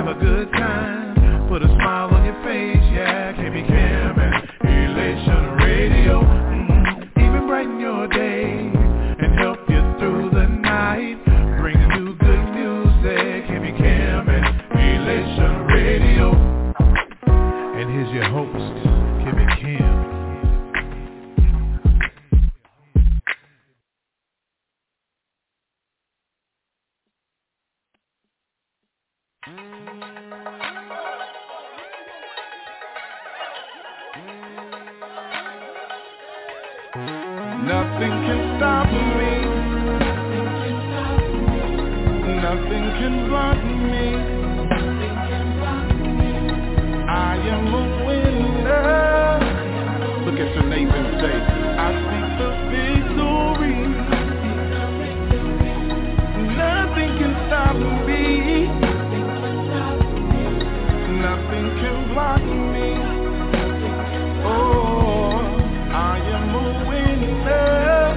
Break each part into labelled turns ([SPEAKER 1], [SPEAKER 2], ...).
[SPEAKER 1] have a good time, put a smile on your face, yeah, KB Cam and Elation Radio. Even brighten your day and help you through the night. Bring you good music, KB Cam and Elation Radio. And here's your host, KB Cam. Nothing can stop me. Nothing can block me. I am a winner. Look at your neighbor and say, I seek the victory. Nothing can stop me. Nothing can block me. Oh, I am a winner.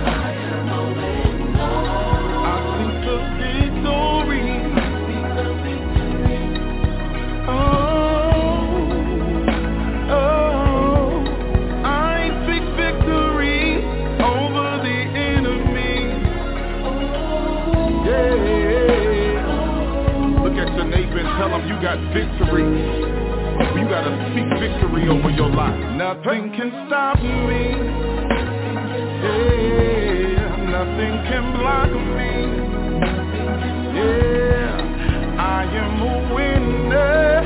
[SPEAKER 1] I seek the victory. I speak victory over the enemy. Yeah. Look at your neighbor and tell him you got victory. You gotta speak victory over your life. Nothing can stop me. Yeah, nothing can block me. Yeah, I am a winner.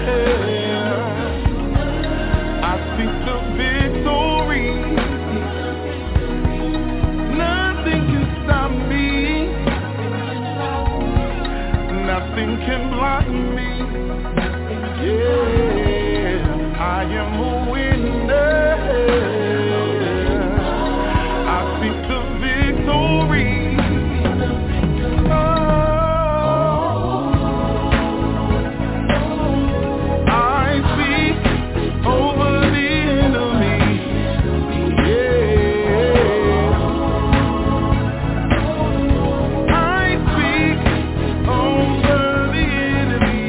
[SPEAKER 1] I speak the victory. Nothing can stop me. Nothing can block me. Yeah, I am a winner. I speak the victory. I speak over the enemy. Yeah. I speak over the enemy.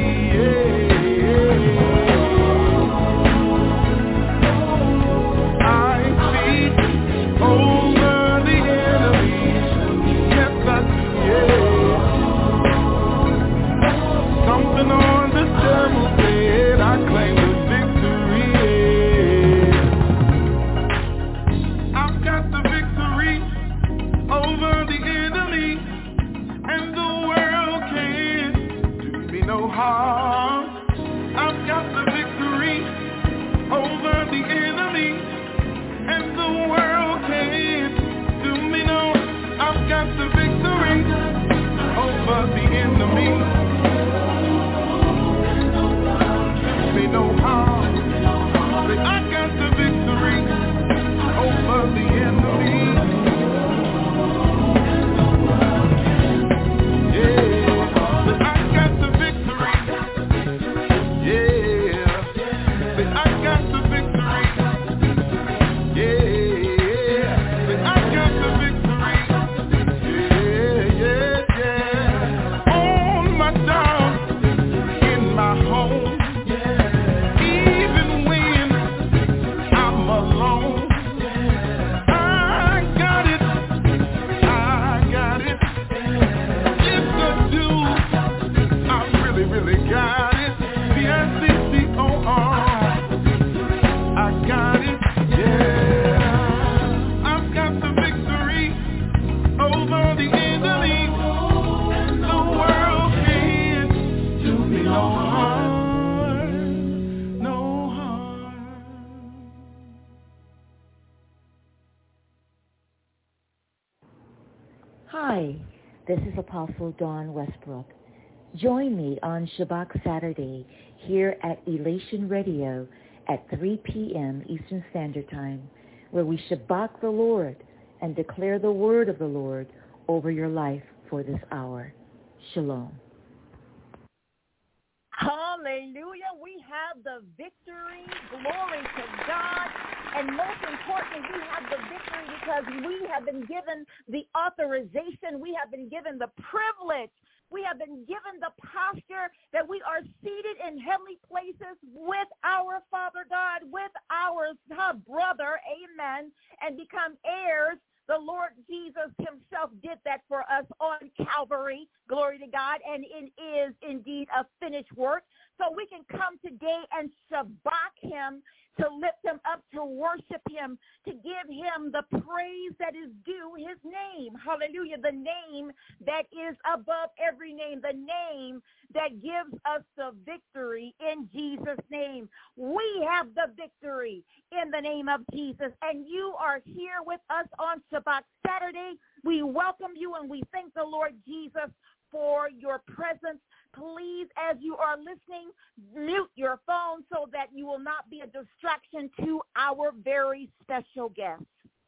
[SPEAKER 1] Yeah. I speak over the enemy. Yes, I do. Yeah. Something on the devil's head. I claim the victory. Yeah. I've got the victory over the enemy, and the world can't do me no harm. I've got the victory over the enemy, and the world can't do me no. I've got the victory over the enemy. Do me no harm. Say, I got the victory over the enemy. Yeah. Say, I got the victory. Yeah. Say, I got the victory. Yeah. Say, I got the victory. Yeah, yeah, yeah. On my job, in my home, even when I'm alone, I got it. I got it. Yes, I do. I really, really got it. VICTOR. I got it. Yeah. I've got the victory over the enemy. The world can't do me no harm. No harm.
[SPEAKER 2] Hi, this is Apostle Dawn Westbrook. Join me on Shabbat Saturday here at Elation Radio at 3 p.m. Eastern Standard Time, where we Shabbat the Lord and declare the word of the Lord over your life for this hour. Shalom.
[SPEAKER 3] Hallelujah. We have the victory. Glory to God. And most importantly, we have the victory because we have been given the authorization. We have been given the privilege We have been given the posture that we are seated in heavenly places with our Father God, with our brother, amen, and become heirs. The Lord Jesus himself did that for us on Calvary, glory to God, and it is indeed a finished work. So we can come today and shabak him, to lift him up, to worship him, to give him the praise that is due his name. Hallelujah. The name that is above every name, the name that gives us the victory in Jesus' name. We have the victory in the name of Jesus, and you are here with us on Shabbat Saturday. We welcome you, and we thank the Lord Jesus for your presence. Please, as you are listening, mute your phone so that you will not be a distraction to our very special guest.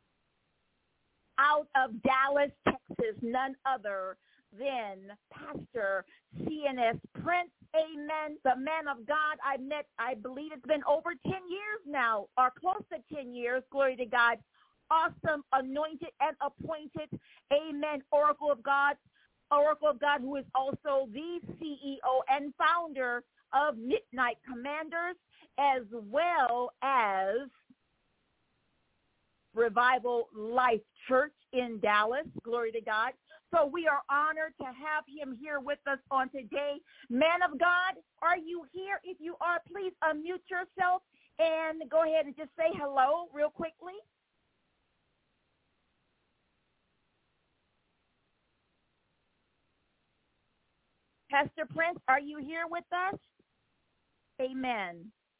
[SPEAKER 3] Out of Dallas, Texas, none other than Pastor C.N.S. Prince, amen, the man of God I met, I believe it's been over 10 years now, or close to 10 years, glory to God. Awesome, anointed and appointed, amen, Oracle of God, who is also the CEO and founder of Midnight Commanders, as well as Revival Life Church in Dallas. Glory to God. So we are honored to have him here with us on today. Man of God, are you here? If you are, please unmute yourself and go ahead and just say hello real quickly. Pastor Prince, are you here with us? Amen.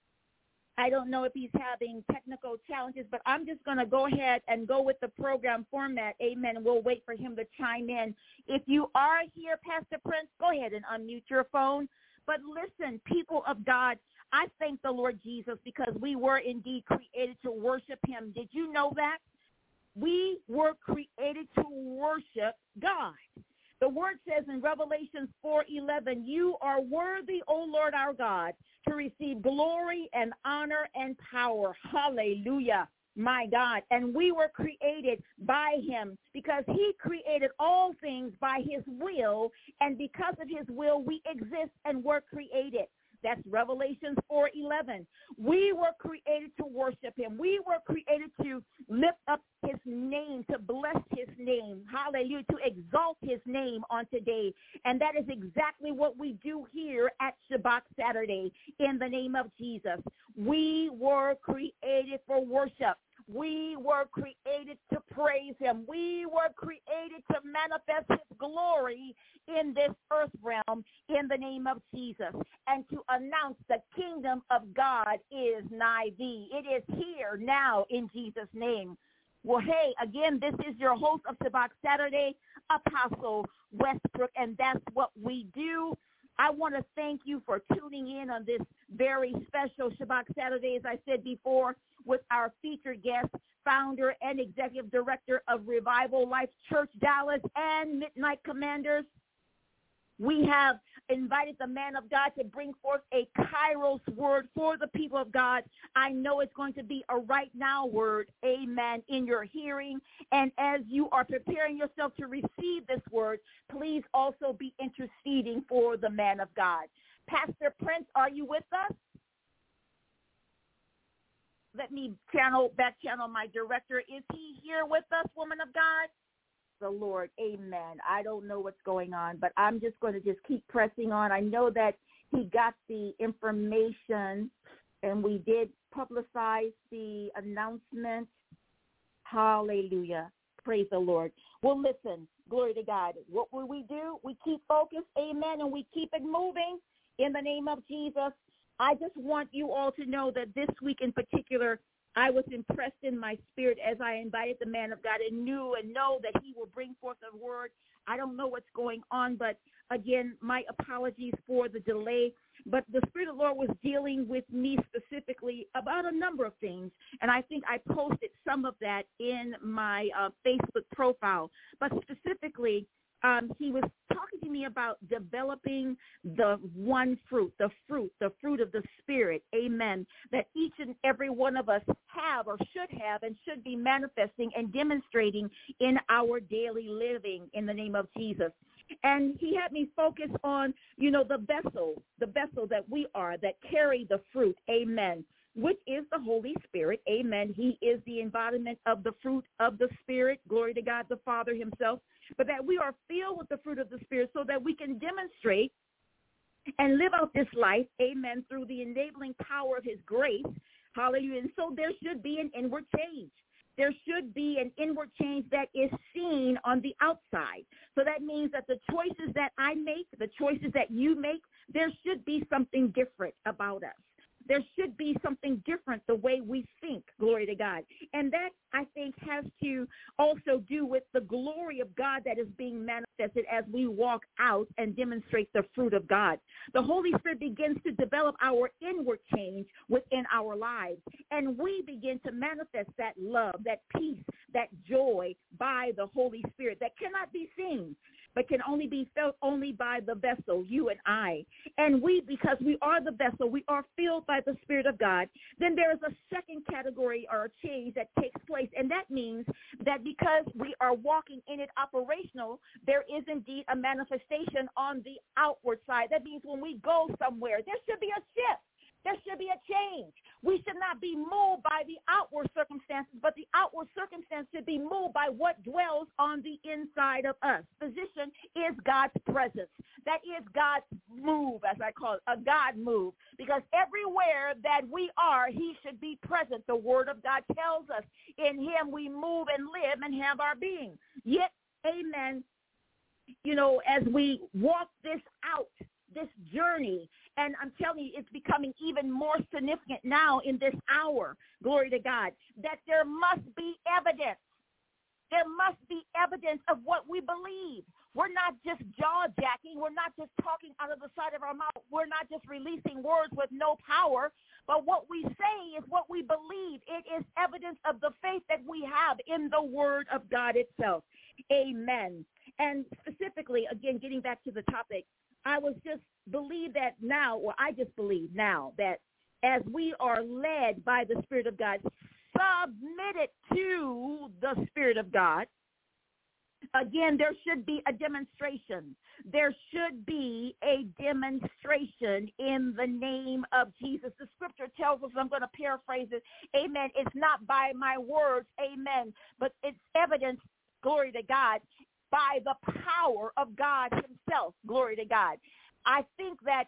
[SPEAKER 3] I don't know if he's having technical challenges, but I'm just going to go ahead and go with the program format. Amen. And we'll wait for him to chime in. If you are here, Pastor Prince, go ahead and unmute your phone. But listen, people of God, I thank the Lord Jesus because we were indeed created to worship him. Did you know that? We were created to worship God. The word says in Revelation 4:11, you are worthy, O Lord our God, to receive glory and honor and power. Hallelujah, my God. And we were created by him because he created all things by his will, and because of his will, we exist and were created. That's Revelation 4:11. We were created to worship him. We were created to lift up his name, to bless his name. Hallelujah, to exalt his name on today. And that is exactly what we do here at Shabbat Saturday in the name of Jesus. We were created for worship. We were created to praise him. We were created to manifest his glory in this earth realm in the name of Jesus, and to announce the kingdom of God is nigh thee. It is here now in Jesus' name. Well, hey, again, this is your host of Shabbat Saturday, Apostle Westbrook, and that's what we do. I want to thank you for tuning in on this very special Shabbat Saturday, as I said before, with our featured guest, founder and executive director of Revival Life Church Dallas and Midnight Commanders. We have invited the man of God to bring forth a Kairos word for the people of God. I know it's going to be a right now word, amen, in your hearing. And as you are preparing yourself to receive this word, please also be interceding for the man of God. Pastor Prince, are you with us? Let me back channel my director. Is he here with us, woman of God? The Lord, amen. I don't know what's going on, but I'm just going to keep pressing on. I know that he got the information, and we did publicize the announcement. Hallelujah. Praise the Lord. Well, listen, glory to God. What will we do? We keep focused, amen, and we keep it moving in the name of Jesus. I just want you all to know that this week in particular, I was impressed in my spirit as I invited the man of God and knew and know that he will bring forth a word. I don't know what's going on, but again, my apologies for the delay. But the Spirit of the Lord was dealing with me specifically about a number of things, and I think I posted some of that in my Facebook profile. But specifically, he was talking to me about developing the one fruit, the fruit of the Spirit, amen, that each and every one of us have or should have and should be manifesting and demonstrating in our daily living in the name of Jesus. And he had me focus on, the vessel that we are, that carry the fruit, amen, which is the Holy Spirit, amen. He is the embodiment of the fruit of the Spirit, glory to God the Father himself, but that we are filled with the fruit of the Spirit so that we can demonstrate and live out this life, amen, through the enabling power of his grace, hallelujah. And so there should be an inward change. There should be an inward change that is seen on the outside. So that means that the choices that I make, the choices that you make, there should be something different about us. There should be something different the way we think, glory to God. And that, I think, has to also do with the glory of God that is being manifested as we walk out and demonstrate the fruit of God. The Holy Spirit begins to develop our inward change within our lives, and we begin to manifest that love, that peace, that joy by the Holy Spirit that cannot be seen, but can only be felt only by the vessel, you and I. And we, because we are the vessel, we are filled by the Spirit of God. Then there is a second category or a change that takes place, and that means that because we are walking in it operational, there is indeed a manifestation on the outward side. That means when we go somewhere, there should be a shift. There should be a change. We should not be moved by the outward circumstances, but the outward circumstance should be moved by what dwells on the inside of us. Position is God's presence. That is God's move, as I call it, a God move. Because everywhere that we are, he should be present. The word of God tells us in him we move and live and have our being. Yet, amen, as we walk this out, this journey, and I'm telling you, it's becoming even more significant now in this hour, glory to God, that there must be evidence. There must be evidence of what we believe. We're not just jaw-jacking. We're not just talking out of the side of our mouth. We're not just releasing words with no power, but what we say is what we believe. It is evidence of the faith that we have in the word of God itself. Amen. And specifically, again, getting back to the topic, I just believe that as we are led by the Spirit of God, submitted to the Spirit of God, again, there should be a demonstration. There should be a demonstration in the name of Jesus. The scripture tells us, I'm going to paraphrase it, amen, it's not by my words, amen, but it's evidence, glory to God, by the power of God himself, glory to God. I think that,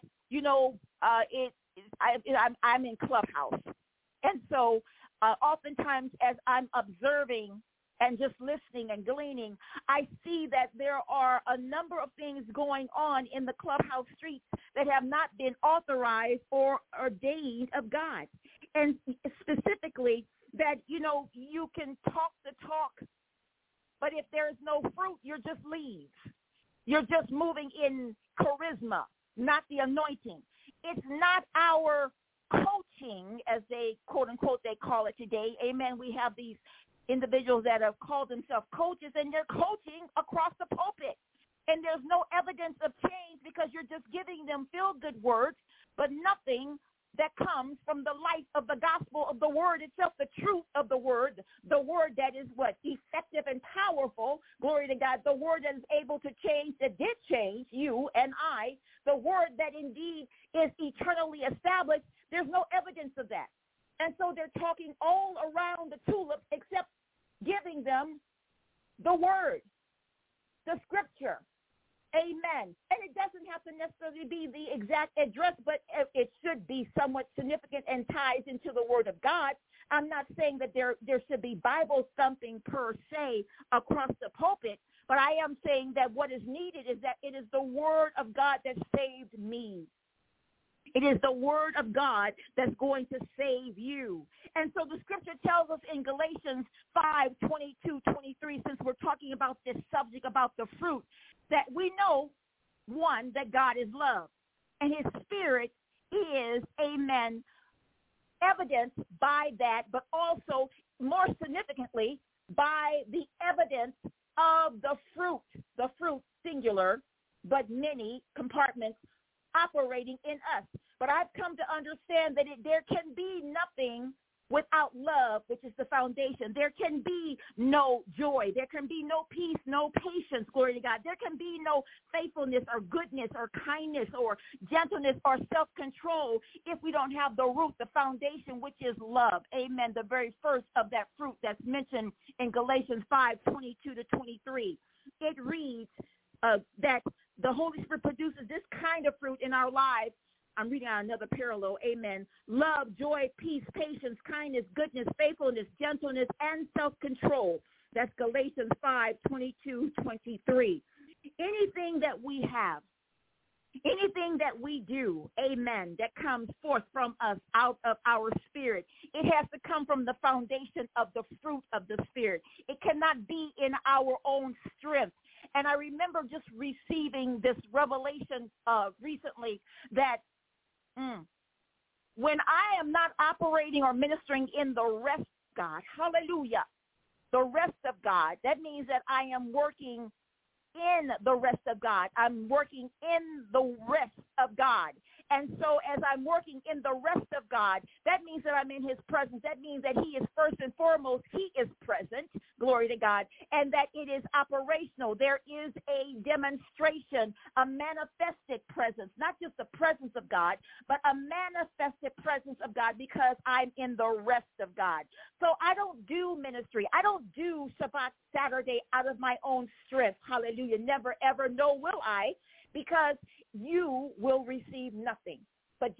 [SPEAKER 3] I'm in Clubhouse. And so oftentimes as I'm observing and just listening and gleaning, I see that there are a number of things going on in the Clubhouse streets that have not been authorized or ordained of God. And specifically that, you can talk the talk, but if there is no fruit, you're just leaves. You're just moving in charisma, not the anointing. It's not our coaching, as they, quote unquote, they call it today. Amen. We have these individuals that have called themselves coaches, and they're coaching across the pulpit. And there's no evidence of change because you're just giving them feel-good words, but nothing that comes from the life of the gospel of the word itself, the truth of the word that is what? Effective and powerful, glory to God, the word that is able to change, that did change you and I, the word that indeed is eternally established. There's no evidence of that. And so they're talking all around the tulips except giving them the word, the scripture. Amen. And it doesn't have to necessarily be the exact address, but it should be somewhat significant and ties into the word of God. I'm not saying that there should be Bible thumping per se across the pulpit, but I am saying that what is needed is that it is the word of God that saved me. It is the word of God that's going to save you. And so the scripture tells us in Galatians 5:22-23, since we're talking about this subject about the fruit, that we know, one, that God is love. And his spirit is, amen, evidenced by that, but also more significantly by the evidence of the fruit singular, but many compartments operating in us. But I've come to understand that there can be nothing Without love, which is the foundation, there can be no joy. There can be no peace, no patience, glory to God. There can be no faithfulness or goodness or kindness or gentleness or self-control if we don't have the root, the foundation, which is love. Amen. The very first of that fruit that's mentioned in Galatians 5:22-23. It reads that the Holy Spirit produces this kind of fruit in our lives. I'm reading out another parallel, amen. Love, joy, peace, patience, kindness, goodness, faithfulness, gentleness, and self-control. That's Galatians 5:22-23. Anything that we have, anything that we do, amen, that comes forth from us out of our spirit, it has to come from the foundation of the fruit of the Spirit. It cannot be in our own strength. And I remember just receiving this revelation recently that when I am not operating or ministering in the rest of God, hallelujah, the rest of God, that means that I am working in the rest of God. I'm working in the rest of God. And so as I'm working in the rest of God, that means that I'm in his presence. That means that he is first and foremost, he is present, glory to God, and that it is operational. There is a demonstration, a manifested presence, not just the presence of God, but a manifested presence of God because I'm in the rest of God. So I don't do ministry. I don't do Shabbat Saturday out of my own strength. Hallelujah. Never, ever, nor will I, because you will receive nothing but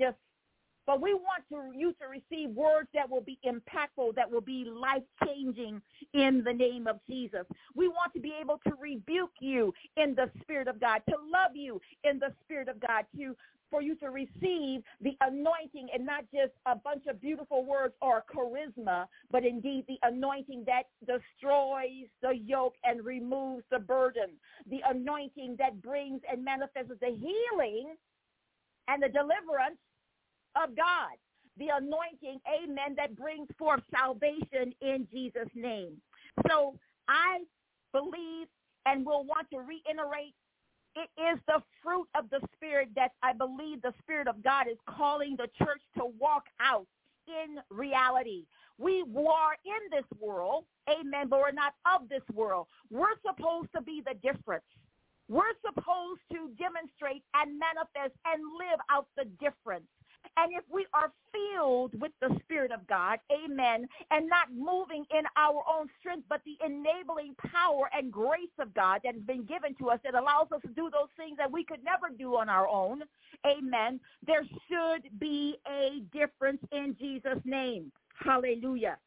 [SPEAKER 3] we want you to receive words that will be impactful, that will be life-changing in the name of Jesus. We want to be able to rebuke you in the Spirit of God, to love you in the Spirit of God, for you to receive the anointing and not just a bunch of beautiful words or charisma, but indeed the anointing that destroys the yoke and removes the burden, the anointing that brings and manifests the healing and the deliverance of God, the anointing, amen, that brings forth salvation in Jesus' name. So I believe and will want to reiterate, it is the fruit of the Spirit that I believe the Spirit of God is calling the church to walk out in reality. We are in this world, amen, but we're not of this world. We're supposed to be the difference. We're supposed to demonstrate and manifest and live out the difference. And if we are filled with the Spirit of God, amen, and not moving in our own strength, but the enabling power and grace of God that has been given to us that allows us to do those things that we could never do on our own, amen, there should be a difference in Jesus' name. Hallelujah.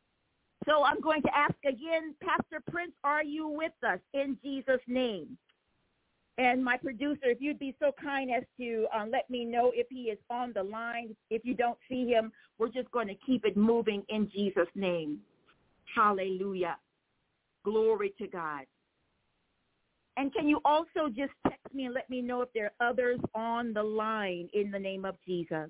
[SPEAKER 3] So I'm going to ask again, Pastor Prince, are you with us in Jesus' name? And my producer, if you'd be so kind as to let me know if he is on the line. If you don't see him, we're just going to keep it moving in Jesus' name. Hallelujah. Glory to God. And can you also just text me and let me know if there are others on the line in the name of Jesus?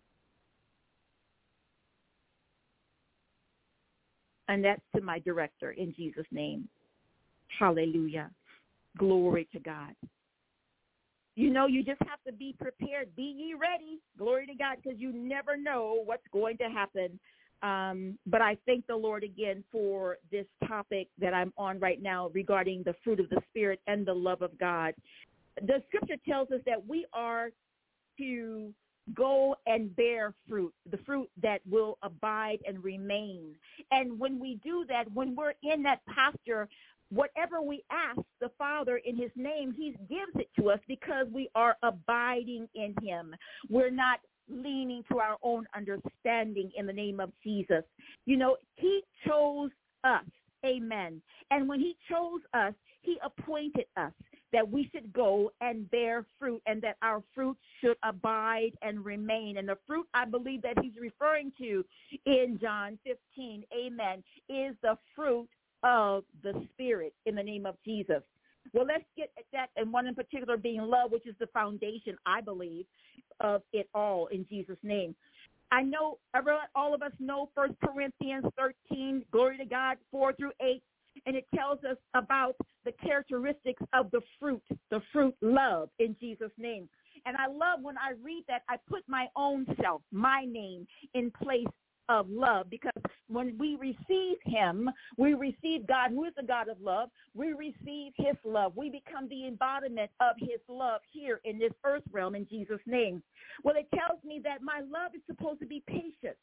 [SPEAKER 3] And that's to my director in Jesus' name. Hallelujah. Glory to God. You know, you just have to be prepared. Be ye ready. Glory to God, because you never know what's going to happen. But I thank the Lord again for this topic that I'm on right now regarding the fruit of the Spirit and the love of God. The scripture tells us that we are to go and bear fruit, the fruit that will abide and remain. And when we do that, when we're in that posture, whatever we ask the Father in his name, he gives it to us because we are abiding in him. We're not leaning to our own understanding in the name of Jesus. You know, he chose us, amen. And when he chose us, he appointed us that we should go and bear fruit and that our fruit should abide and remain. And the fruit I believe that he's referring to in John 15, amen, is the fruit of the Spirit in the name of Jesus. Well, let's get at that, and one in particular being love, which is the foundation, I believe, of it all in Jesus' name. I know all of us know 1 Corinthians 13, glory to God, 4-8, and it tells us about the characteristics of the fruit love in Jesus' name. And I love when I read that, I put my own self, my name, in place of love, because when we receive him, we receive God, who is the God of love. We receive his love. We become the embodiment of his love here in this earth realm in Jesus' name. Well, it tells me that my love is supposed to be patient,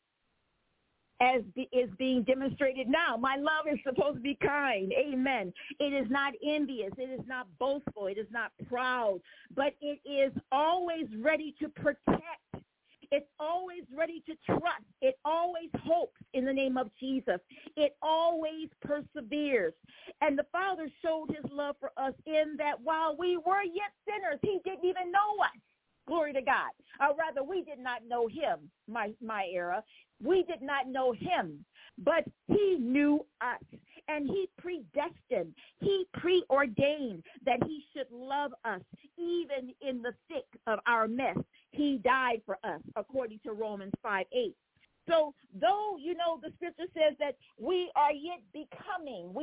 [SPEAKER 3] as is being demonstrated now. My love is supposed to be kind. Amen. It is not envious. It is not boastful. It is not proud, but it is always ready to protect. It's always ready to trust. It always hopes in the name of Jesus. It always perseveres. And the Father showed his love for us in that while we were yet sinners, he didn't even know us. Glory to God. Or rather, we did not know him, my era. We did not know him, but he knew us. And he predestined, he preordained that he should love us even in the thick of our mess. He died for us, according to Romans 5:8. So though, the scripture says that we are yet becoming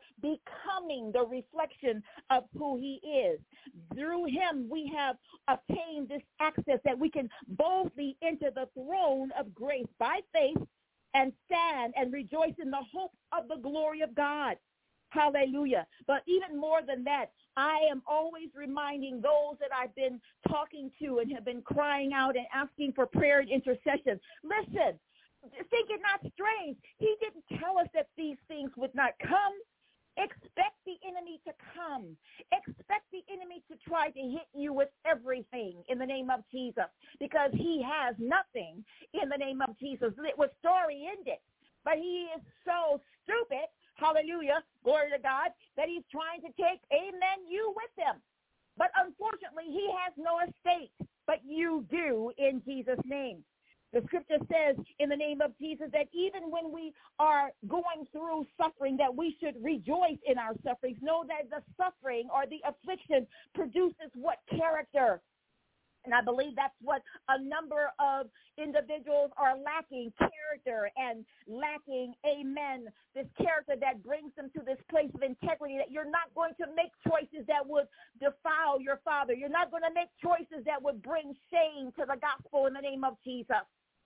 [SPEAKER 3] the reflection of who he is. Through him, we have obtained this access that we can boldly enter the throne of grace by faith and stand and rejoice in the hope of the glory of God. Hallelujah. But even more than that, I am always reminding those that I've been talking to and have been crying out and asking for prayer and intercession. Listen, think it not strange. He didn't tell us that these things would not come. Expect the enemy to come. Expect the enemy to try to hit you with everything in the name of Jesus, because he has nothing in the name of Jesus. It was story ended, but he is so stupid, hallelujah, glory to God, that he's trying to take, amen, you with him. But unfortunately, he has no estate, but you do in Jesus' name. The scripture says in the name of Jesus that even when we are going through suffering, that we should rejoice in our sufferings. Know that the suffering or the affliction produces what? Character. And I believe that's what a number of individuals are lacking, character, and lacking, amen, this character that brings them to this place of integrity, that you're not going to make choices that would defile your Father. You're not going to make choices that would bring shame to the gospel in the name of Jesus.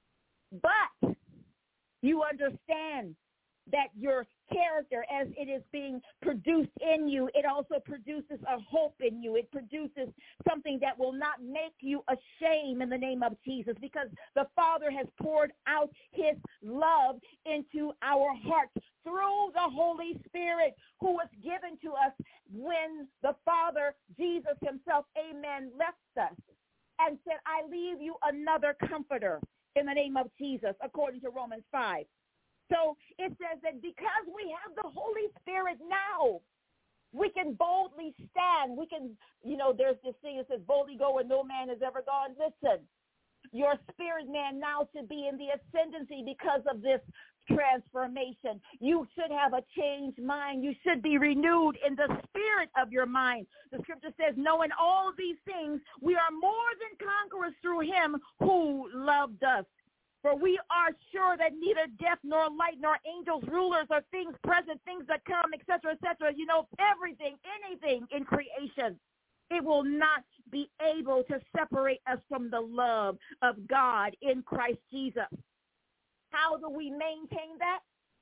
[SPEAKER 3] But you understand that your character, as it is being produced in you, it also produces a hope in you. It produces something that will not make you ashamed in the name of Jesus, because the Father has poured out his love into our hearts through the Holy Spirit, who was given to us when the Father, Jesus himself, amen, left us and said, I leave you another comforter in the name of Jesus, according to Romans 5. So it says that because we have the Holy Spirit now, we can boldly stand. We can, there's this thing that says, boldly go where no man has ever gone. Listen, your spirit man now should be in the ascendancy because of this transformation. You should have a changed mind. You should be renewed in the spirit of your mind. The scripture says, knowing all these things, we are more than conquerors through him who loved us. For we are sure that neither death nor light nor angels, rulers, or things present, things that come, etc., everything, anything in creation, it will not be able to separate us from the love of God in Christ Jesus. How do we maintain that?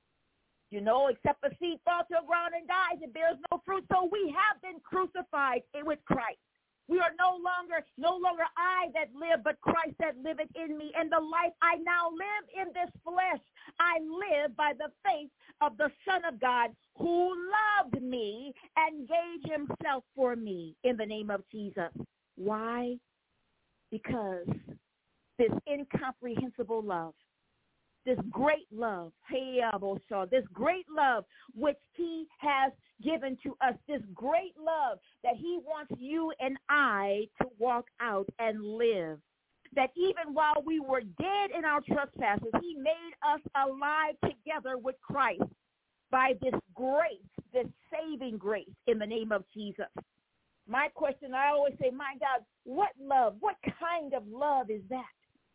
[SPEAKER 3] Except a seed falls to the ground and dies, it bears no fruit. So we have been crucified with Christ. We are no longer I that live, but Christ that liveth in me. And the life I now live in this flesh, I live by the faith of the Son of God, who loved me and gave himself for me, in the name of Jesus. Why? Because this incomprehensible love, this great love, this great love which he has given to us, this great love that he wants you and I to walk out and live, that even while we were dead in our trespasses, he made us alive together with Christ by this grace, this saving grace in the name of Jesus. My question, I always say, my God, what love, what kind of love is that?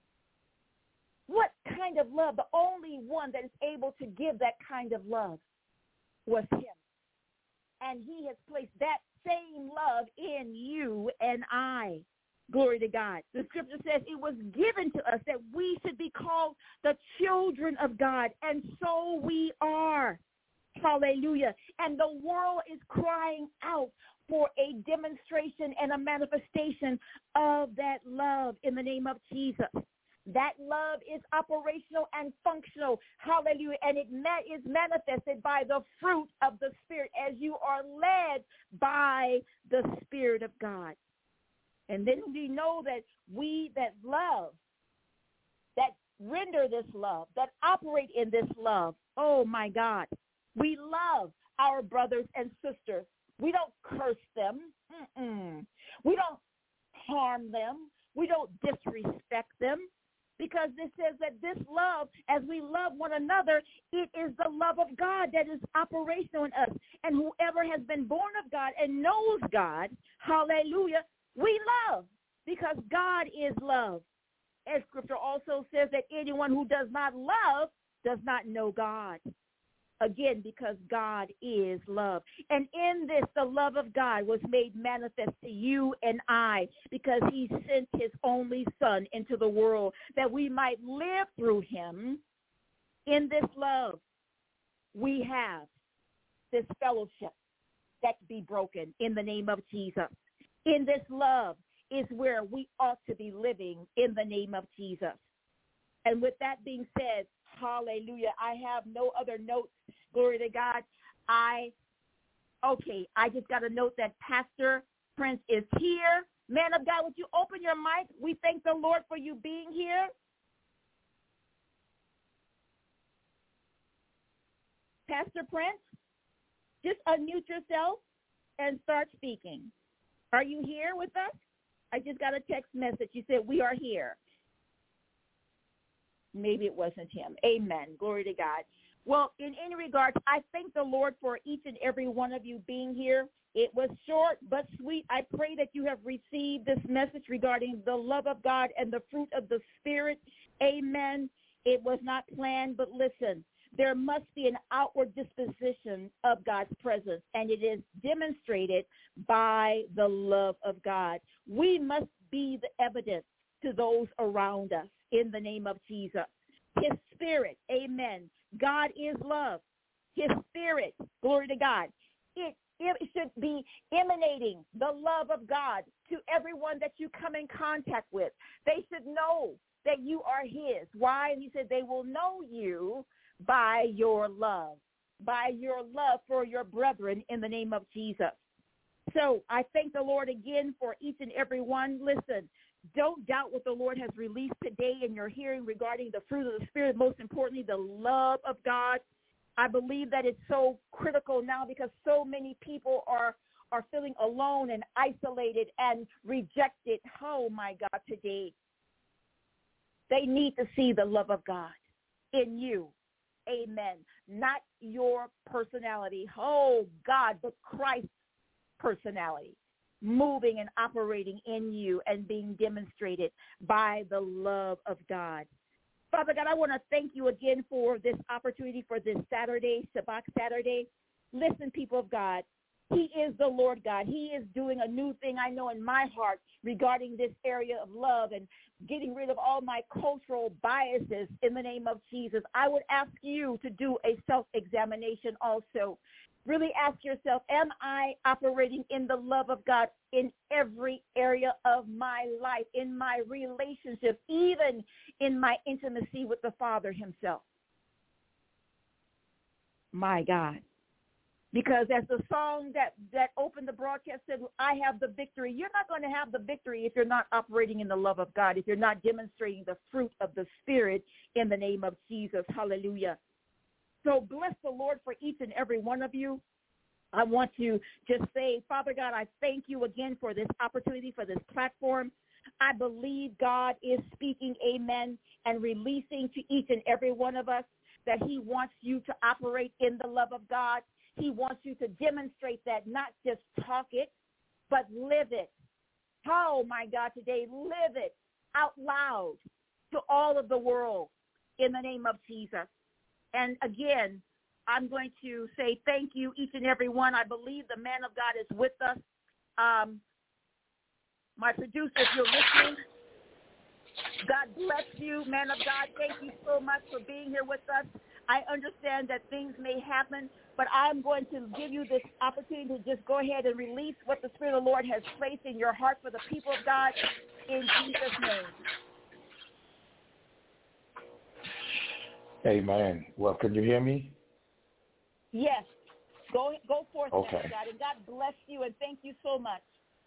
[SPEAKER 3] What kind of love? The only one that is able to give that kind of love was him. And he has placed that same love in you and I. Glory to God. The scripture says it was given to us that we should be called the children of God, and so we are. Hallelujah. And the world is crying out for a demonstration and a manifestation of that love in the name of Jesus. That love is operational and functional. Hallelujah. And it is manifested by the fruit of the Spirit as you are led by the Spirit of God. And then we know that we that love, that render this love, that operate in this love, oh my God, we love our brothers and sisters. We don't curse them. We don't harm them. We don't disrespect them. Because this says that this love, as we love one another, it is the love of God that is operational in us. And whoever has been born of God and knows God, hallelujah, we love because God is love. As scripture also says that anyone who does not love does not know God. Again, because God is love. And in this, the love of God was made manifest to you and I because he sent his only son into the world that we might live through him. In this love, we have this fellowship that be broken in the name of Jesus. In this love is where we ought to be living in the name of Jesus. And with that being said, hallelujah, I have no other notes. Glory to God. I just got a note that Pastor Prince is here. Man of God, would you open your mic? We thank the Lord for you being here. Pastor Prince, just unmute yourself and start speaking. Are you here with us? I just got a text message. You said, we are here. Maybe it wasn't him. Amen. Glory to God. Well, in any regards, I thank the Lord for each and every one of you being here. It was short but sweet. I pray that you have received this message regarding the love of God and the fruit of the Spirit. Amen. It was not planned, but listen, there must be an outward disposition of God's presence, and it is demonstrated by the love of God. We must be the evidence to those around us in the name of Jesus. His Spirit, amen. God is love. His Spirit, glory to God. It should be emanating the love of God to everyone that you come in contact with. They should know that you are his. Why? And he said they will know you by your love for your brethren in the name of Jesus. So I thank the Lord again for each and every one. Listen, don't doubt what the Lord has released today in your hearing regarding the fruit of the Spirit, most importantly, the love of God. I believe that it's so critical now because so many people are feeling alone and isolated and rejected. Oh, my God, today. They need to see the love of God in you. Amen. Not your personality. Oh, God, but Christ's personality moving and operating in you and being demonstrated by the love of God. Father God, I want to thank you again for this opportunity for this Saturday, Shabbat Saturday. Listen, people of God, he is the Lord God. He is doing a new thing, I know, in my heart regarding this area of love and getting rid of all my cultural biases in the name of Jesus. I would ask you to do a self-examination also. Really ask yourself, am I operating in the love of God in every area of my life, in my relationships, even in my intimacy with the Father himself? My God. Because as the song that opened the broadcast said, I have the victory. You're not going to have the victory if you're not operating in the love of God, if you're not demonstrating the fruit of the Spirit in the name of Jesus. Hallelujah. So bless the Lord for each and every one of you. I want to just say, Father God, I thank you again for this opportunity, for this platform. I believe God is speaking, amen, and releasing to each and every one of us that he wants you to operate in the love of God. He wants you to demonstrate that, not just talk it, but live it. Oh, my God, today, live it out loud to all of the world in the name of Jesus. And again, I'm going to say thank you, each and every one. I believe the man of God is with us. My my producer, if you're listening, God bless you, man of God. Thank you so much for being here with us. I understand that things may happen, but I'm going to give you this opportunity to just go ahead and release what the Spirit of the Lord has placed in your heart for the people of God in Jesus' name.
[SPEAKER 4] Amen. Well, can you hear me?
[SPEAKER 3] Yes. Go forth,
[SPEAKER 4] okay.
[SPEAKER 3] man of God, and God bless you, and thank you so much.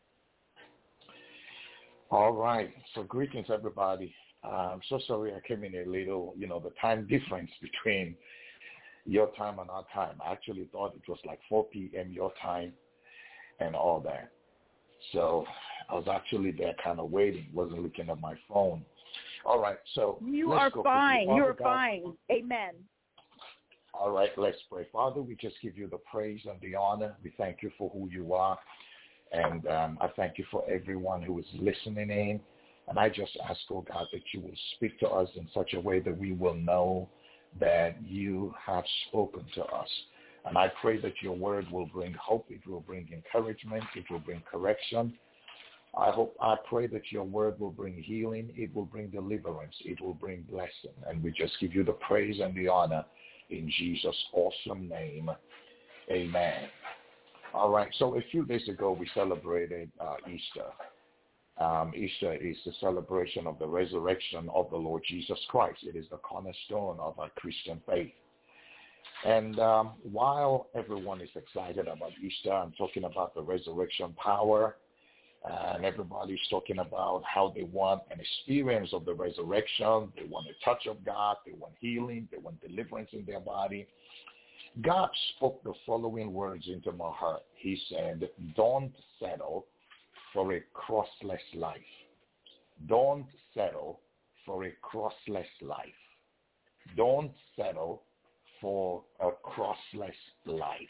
[SPEAKER 4] All right. So greetings, everybody. I'm so sorry I came in a little, the time difference between your time and our time. I actually thought it was like 4 p.m. your time and all that. So I was actually there kind of waiting, wasn't looking at my phone. All right. So
[SPEAKER 3] you are fine. You're fine. Amen.
[SPEAKER 4] All right. Let's pray. Father, we just give you the praise and the honor. We thank you for who you are. And I thank you for everyone who is listening in. And I just ask, oh God, that you will speak to us in such a way that we will know that you have spoken to us. And I pray that your word will bring hope. It will bring encouragement. It will bring correction. I pray that your word will bring healing. It will bring deliverance. It will bring blessing. And we just give you the praise and the honor in Jesus' awesome name. Amen. All right. So a few days ago, we celebrated Easter. Easter is the celebration of the resurrection of the Lord Jesus Christ. It is the cornerstone of our Christian faith. And while everyone is excited about Easter and talking about the resurrection power, and everybody's talking about how they want an experience of the resurrection, they want a touch of God, they want healing, they want deliverance in their body, God spoke the following words into my heart. He said, don't settle for a crossless life. Don't settle for a crossless life. Don't settle for a crossless life.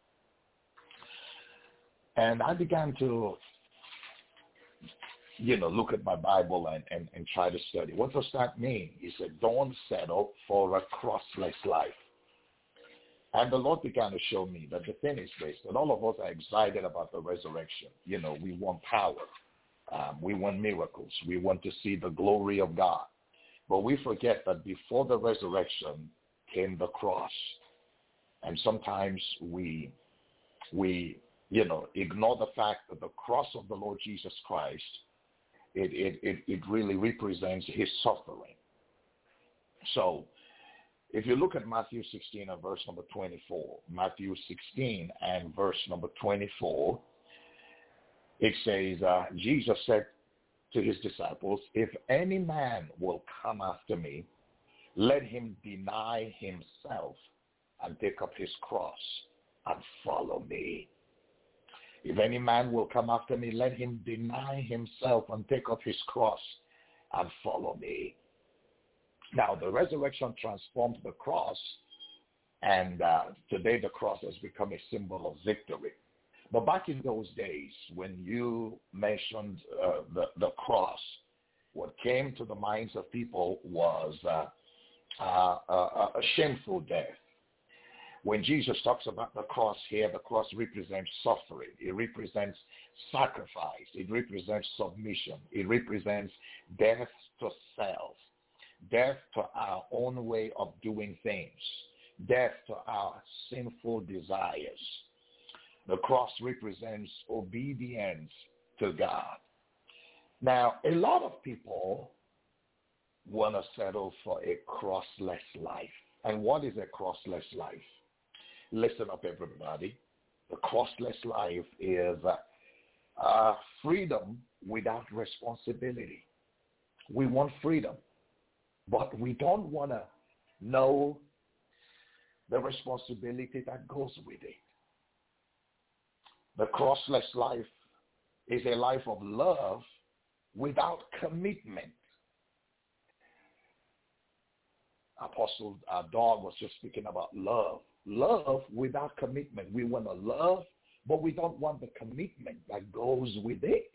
[SPEAKER 4] And I began to, look at my Bible and try to study. What does that mean? He said, don't settle for a crossless life. And the Lord began to show me that the thing is this, that all of us are excited about the resurrection. We want power. We want miracles. We want to see the glory of God. But we forget that before the resurrection came the cross. And sometimes we ignore the fact that the cross of the Lord Jesus Christ, it really represents his suffering. So if you look at Matthew 16 and verse number 24, Matthew 16 and verse number 24, it says, Jesus said to his disciples, if any man will come after me, let him deny himself and take up his cross and follow me. If any man will come after me, let him deny himself and take up his cross and follow me. Now, the resurrection transformed the cross, and today the cross has become a symbol of victory. But back in those days, when you mentioned the cross, what came to the minds of people was a shameful death. When Jesus talks about the cross here, the cross represents suffering. It represents sacrifice. It represents submission. It represents death to self, death to our own way of doing things, death to our sinful desires. The cross represents obedience to God. Now, a lot of people want to settle for a crossless life. And what is a crossless life? Listen up, everybody. The crossless life is freedom without responsibility. We want freedom, but we don't want to know the responsibility that goes with it. The crossless life is a life of love without commitment. Apostle Dawn was just speaking about love. Love without commitment. We want to love, but we don't want the commitment that goes with it.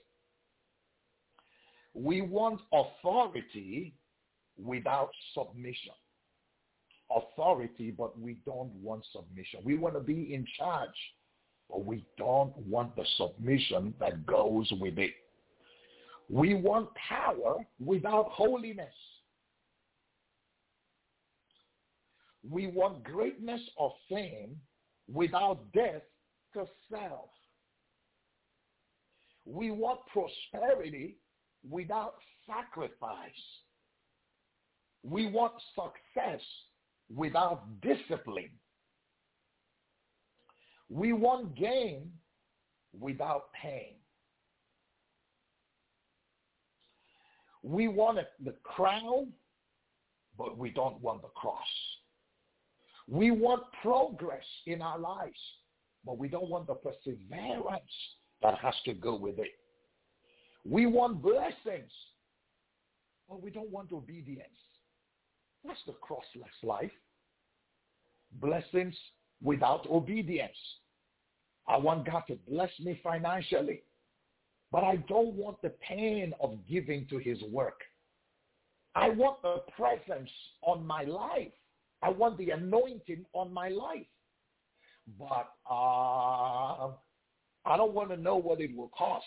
[SPEAKER 4] We want authority without submission. Authority, but we don't want submission. We want to be in charge, but we don't want the submission that goes with it. We want power without holiness. We want greatness of fame without death to self. We want prosperity without sacrifice. We want success without discipline. We want gain without pain. We want the crown, but we don't want the cross. We want progress in our lives, but we don't want the perseverance that has to go with it. We want blessings, but we don't want obedience. That's the crossless life. Blessings without obedience. I want God to bless me financially, but I don't want the pain of giving to his work. I want the presence on my life. I want the anointing on my life. But I don't want to know what it will cost.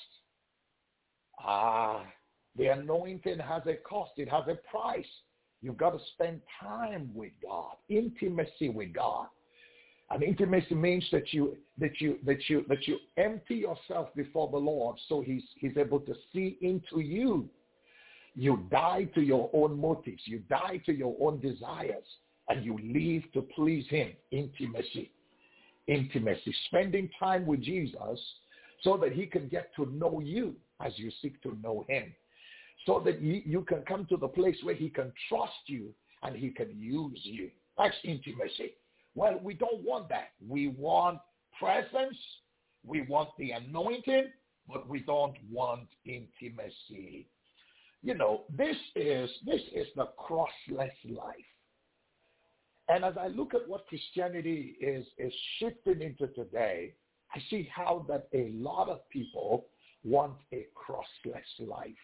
[SPEAKER 4] The anointing has a cost. It has a price. You've got to spend time with God, intimacy with God. And intimacy means that you empty yourself before the Lord so he's able to see into you. You die to your own motives. You die to your own desires. And you live to please him. Intimacy. Intimacy. Spending time with Jesus so that he can get to know you as you seek to know him. So that you can come to the place where he can trust you and he can use you. That's intimacy. Well, we don't want that. We want presence. We want the anointing, but we don't want intimacy. You know, this is the crossless life. And as I look at what Christianity is shifting into today, I see how that a lot of people want a crossless life.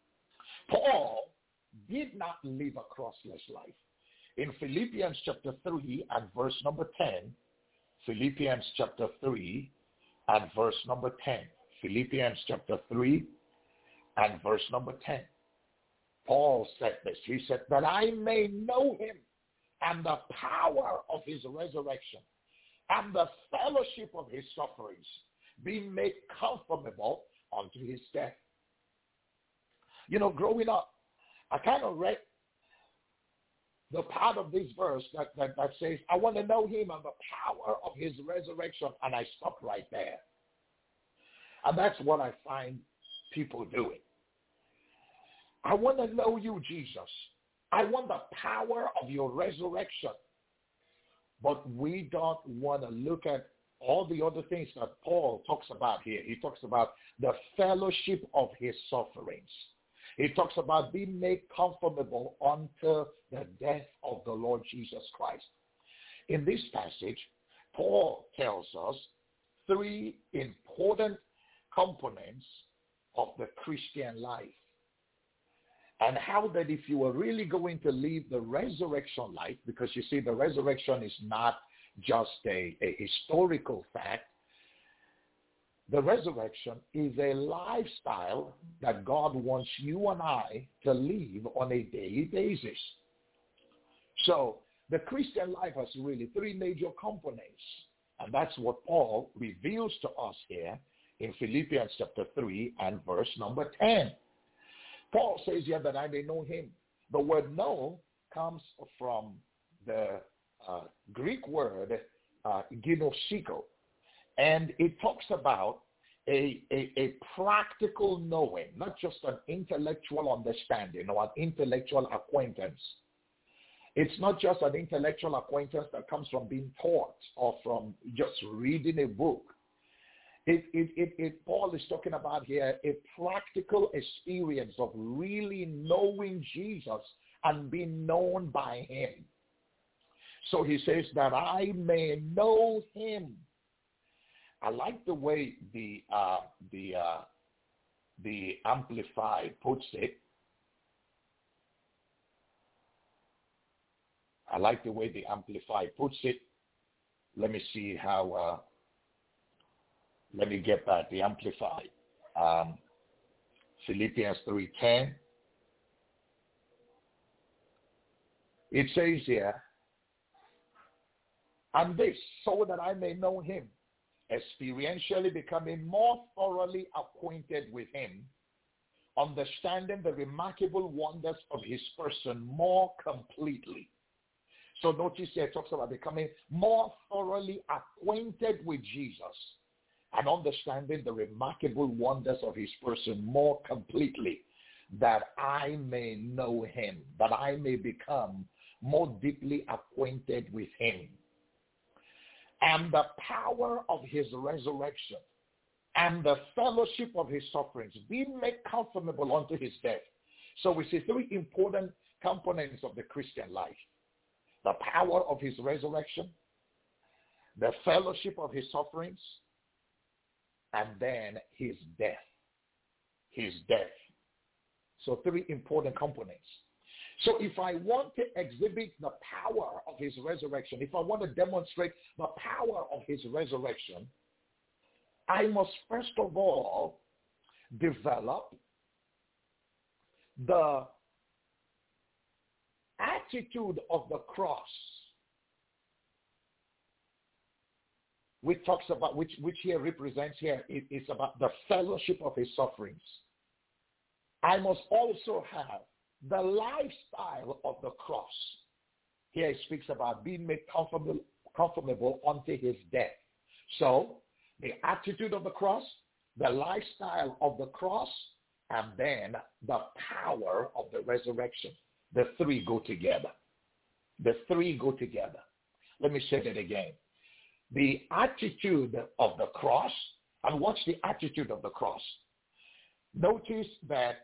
[SPEAKER 4] Paul did not live a crossless life. In Philippians chapter 3 and verse number 10, Philippians chapter 3 and verse number 10, Philippians chapter 3 and verse number 10, Paul said this. He said, that I may know him and the power of his resurrection and the fellowship of his sufferings, being made conformable unto his death. You know, growing up, I kind of read the part of this verse that says, I want to know him and the power of his resurrection, and I stopped right there. And that's what I find people doing. I want to know you, Jesus. I want the power of your resurrection. But we don't want to look at all the other things that Paul talks about here. He talks about the fellowship of his sufferings. He talks about being made conformable unto the death of the Lord Jesus Christ. In this passage, Paul tells us three important components of the Christian life. And how that if you are really going to live the resurrection life, because you see the resurrection is not just a historical fact, the resurrection is a lifestyle that God wants you and I to live on a daily basis. So the Christian life has really three major components. And that's what Paul reveals to us here in Philippians chapter 3 and verse number 10. Paul says here that I may know him. The word know comes from the Greek word ginosiko. And it talks about a practical knowing, not just an intellectual understanding or an intellectual acquaintance. It's not just an intellectual acquaintance that comes from being taught or from just reading a book. Paul is talking about here a practical experience of really knowing Jesus and being known by him. So he says that I may know him. I like the way the Amplified puts it. I like the way the Amplified puts it. Let me see how. Let me get that, the Amplified. Philippians 3:10. It says here, and this, so that I may know him, experientially becoming more thoroughly acquainted with him, understanding the remarkable wonders of his person more completely. So notice here it talks about becoming more thoroughly acquainted with Jesus and understanding the remarkable wonders of his person more completely, that I may know him, that I may become more deeply acquainted with him, and the power of his resurrection, and the fellowship of his sufferings, being made conformable unto his death. So we see three important components of the Christian life: the power of his resurrection, the fellowship of his sufferings, and then his death. His death. So three important components. So if I want to exhibit the power of his resurrection, if I want to demonstrate the power of his resurrection, I must first of all develop the attitude of the cross, which talks about, which here represents here, it's about the fellowship of his sufferings. I must also have the lifestyle of the cross. Here it speaks about being made conformable unto his death. So the attitude of the cross, the lifestyle of the cross, and then the power of the resurrection. The three go together. The three go together. Let me say that again. The attitude of the cross, and what's the attitude of the cross? Notice that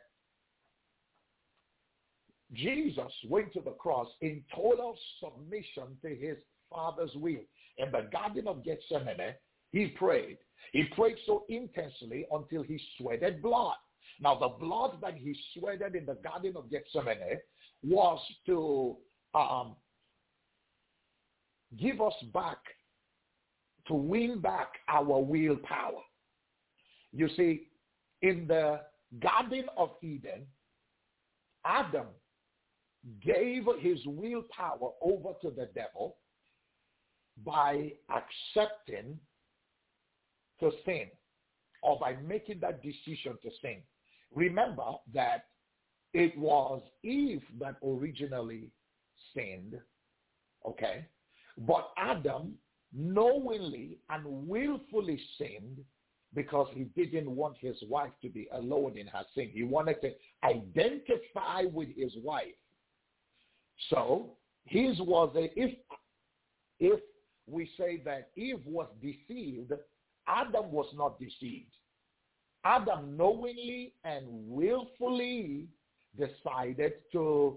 [SPEAKER 4] Jesus went to the cross in total submission to his Father's will. In the Garden of Gethsemane, he prayed. He prayed so intensely until he sweated blood. Now, the blood that he sweated in the Garden of Gethsemane was to give us back, to win back our willpower. You see, in the Garden of Eden, Adam gave his willpower over to the devil by accepting to sin, or by making that decision to sin. Remember that it was Eve that originally sinned, okay? But Adam knowingly and willfully sinned because he didn't want his wife to be alone in her sin. He wanted to identify with his wife. So his was if we say that Eve was deceived, Adam was not deceived. Adam knowingly and willfully decided to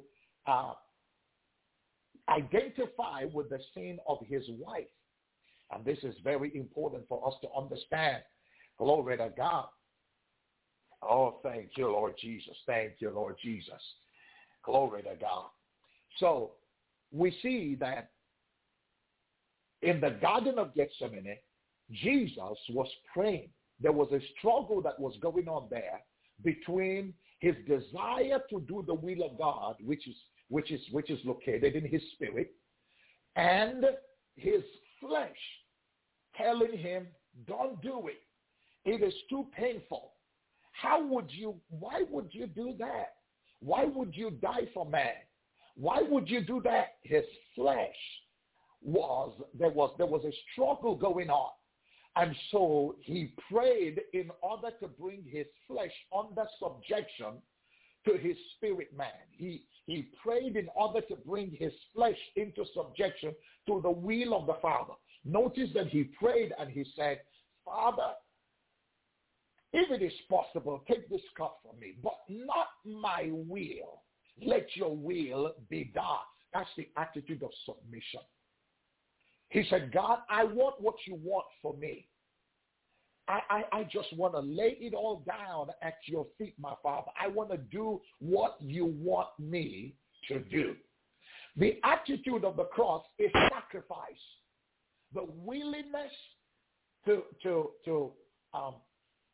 [SPEAKER 4] identify with the sin of his wife. And this is very important for us to understand. Glory to God. Oh, thank you, Lord Jesus. Thank you, Lord Jesus. Glory to God. So we see that in the Garden of Gethsemane, Jesus was praying. There was a struggle that was going on there between his desire to do the will of God, which is located in his spirit, and his flesh telling him, don't do it. It is too painful. Why would you do that? Why would you die for man? Why would you do that? His flesh there was a struggle going on. And so he prayed in order to bring his flesh under subjection to his spirit man. He prayed in order to bring his flesh into subjection to the will of the Father. Notice that he prayed and he said, Father, if it is possible, take this cup from me, but not my will. Let your will be done. That's the attitude of submission. He said, God, I want what you want for me. I just want to lay it all down at your feet, my Father. I want to do what you want me to do. The attitude of the cross is sacrifice. The willingness to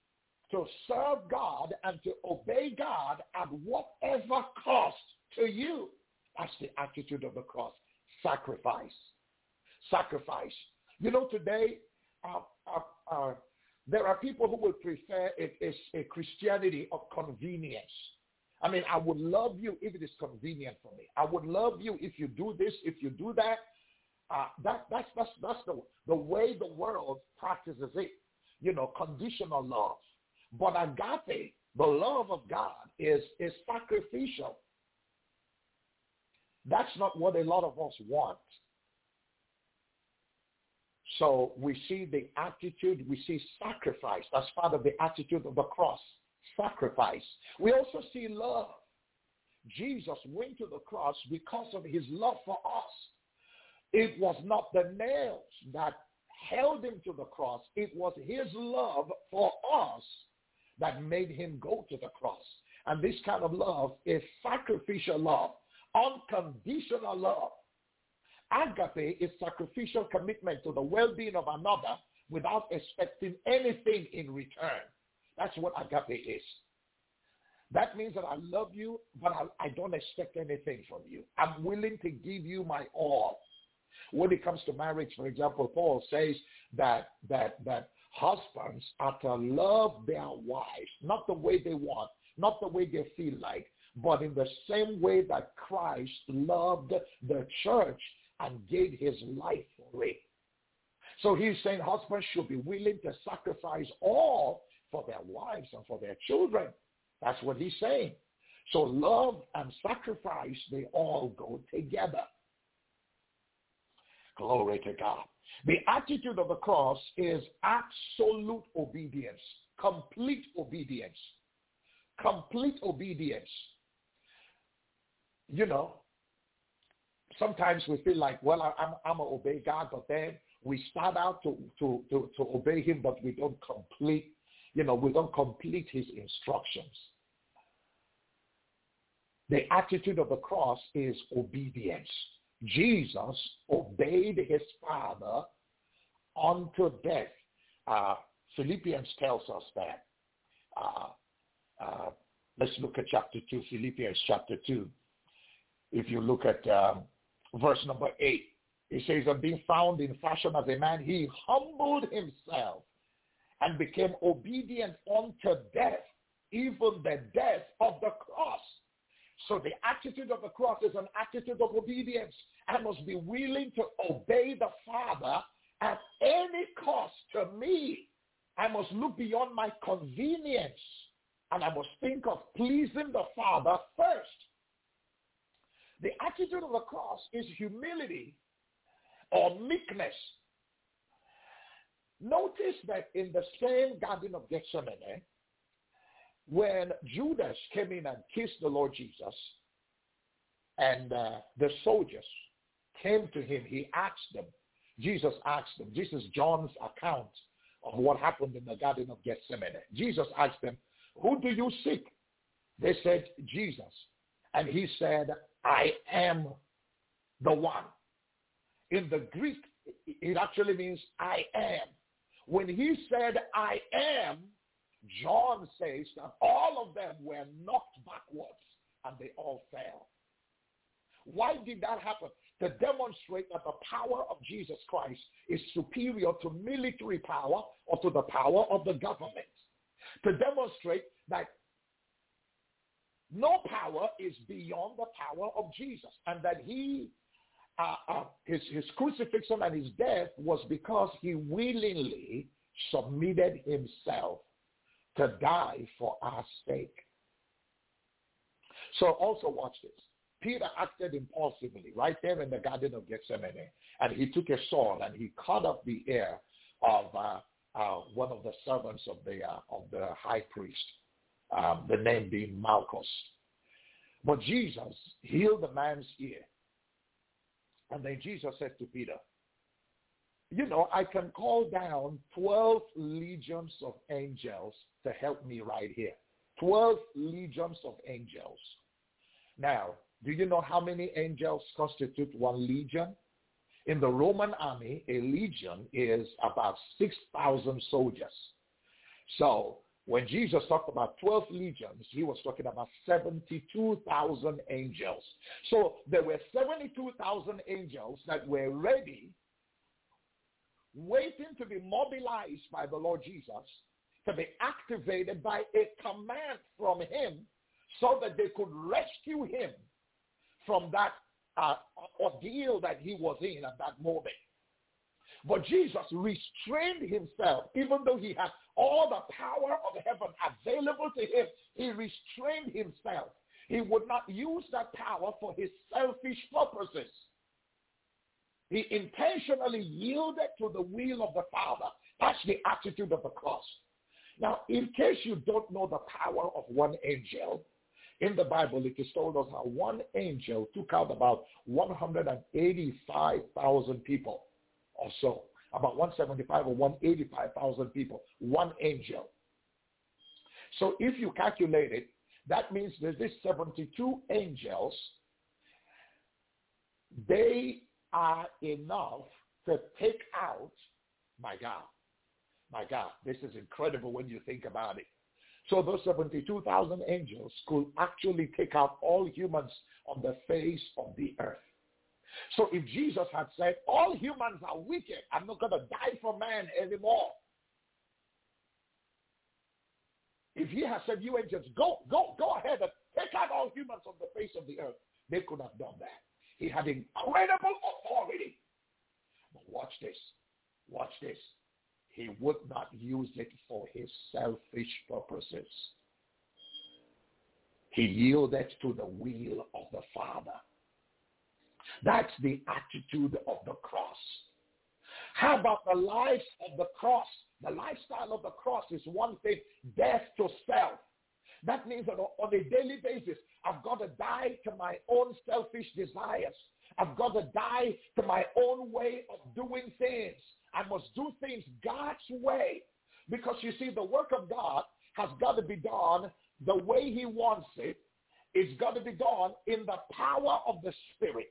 [SPEAKER 4] to serve God and to obey God at whatever cost to you. That's the attitude of the cross. Sacrifice. Sacrifice. You know, today, there are people who would prefer a Christianity of convenience. I mean, I would love you if it is convenient for me. I would love you if you do this, if you do that. That's the way the world practices it. You know, conditional love. But agape, the love of God, is sacrificial. That's not what a lot of us want. So we see the attitude, we see sacrifice. That's part of the attitude of the cross, sacrifice. We also see love. Jesus went to the cross because of his love for us. It was not the nails that held him to the cross. It was his love for us that made him go to the cross. And this kind of love is sacrificial love, unconditional love. Agape is sacrificial commitment to the well-being of another without expecting anything in return. That's what agape is. That means that I love you, but I don't expect anything from you. I'm willing to give you my all. When it comes to marriage, for example, Paul says that husbands are to love their wives, not the way they want, not the way they feel like, but in the same way that Christ loved the church and gave his life for it. So he's saying husbands should be willing to sacrifice all for their wives and for their children. That's what he's saying. So love and sacrifice, they all go together. Glory to God. The attitude of the cross is absolute obedience, complete obedience, complete obedience. You know, sometimes we feel like, well, I'm going to obey God, but then we start out to obey him, but we don't complete, we don't complete his instructions. The attitude of the cross is obedience. Jesus obeyed his Father unto death. Philippians tells us that. Let's look at chapter 2, Philippians chapter 2. If you look at verse number 8, it says, and being found in fashion as a man, he humbled himself and became obedient unto death, even the death of the cross. So the attitude of the cross is an attitude of obedience. I must be willing to obey the Father at any cost to me. I must look beyond my convenience, and I must think of pleasing the Father first. The attitude of the cross is humility or meekness. Notice that in the same Garden of Gethsemane, when Judas came in and kissed the Lord Jesus, and the soldiers came to him, Jesus asked them, this is John's account of what happened in the Garden of Gethsemane. Jesus asked them, who do you seek? They said, Jesus. And he said, I am the one. In the Greek, it actually means I am. When he said, I am, John says that all of them were knocked backwards and they all fell. Why did that happen? To demonstrate that the power of Jesus Christ is superior to military power or to the power of the government. To demonstrate that no power is beyond the power of Jesus, and that his crucifixion and his death was because he willingly submitted himself to die for our sake. So also watch this. Peter acted impulsively right there in the Garden of Gethsemane, and he took a sword and he cut off the ear of one of the servants of the high priest, the name being Malchus. But Jesus healed the man's ear. And then Jesus said to Peter, I can call down 12 legions of angels to help me right here. 12 legions of angels. Now, do you know how many angels constitute one legion? In the Roman army, a legion is about 6,000 soldiers. So When Jesus talked about 12 legions, he was talking about 72,000 angels. So there were 72,000 angels that were ready, waiting to be mobilized by the Lord Jesus, to be activated by a command from him so that they could rescue him from that ordeal that he was in at that moment. But Jesus restrained himself, even though he had all the power of heaven available to him. He restrained himself. He would not use that power for his selfish purposes. He intentionally yielded to the will of the Father. That's the attitude of the cross. Now, in case you don't know the power of one angel, in the Bible, it is told us how one angel took out about 185,000 people or so, about 175 or 185,000 people, one angel. So if you calculate it, that means there's this 72 angels. They are enough to take out, my God, this is incredible when you think about it. So those 72,000 angels could actually take out all humans on the face of the earth. So if Jesus had said, all humans are wicked, I'm not going to die for man anymore. If he had said, you angels, go ahead and take out all humans on the face of the earth, they could have done that. He had incredible authority. But watch this. He would not use it for his selfish purposes. He yielded to the will of the Father. That's the attitude of the cross. How about the life of the cross? The lifestyle of the cross is one thing, death to self. That means that on a daily basis, I've got to die to my own selfish desires. I've got to die to my own way of doing things. I must do things God's way. Because you see, the work of God has got to be done the way he wants it. It's got to be done in the power of the Spirit.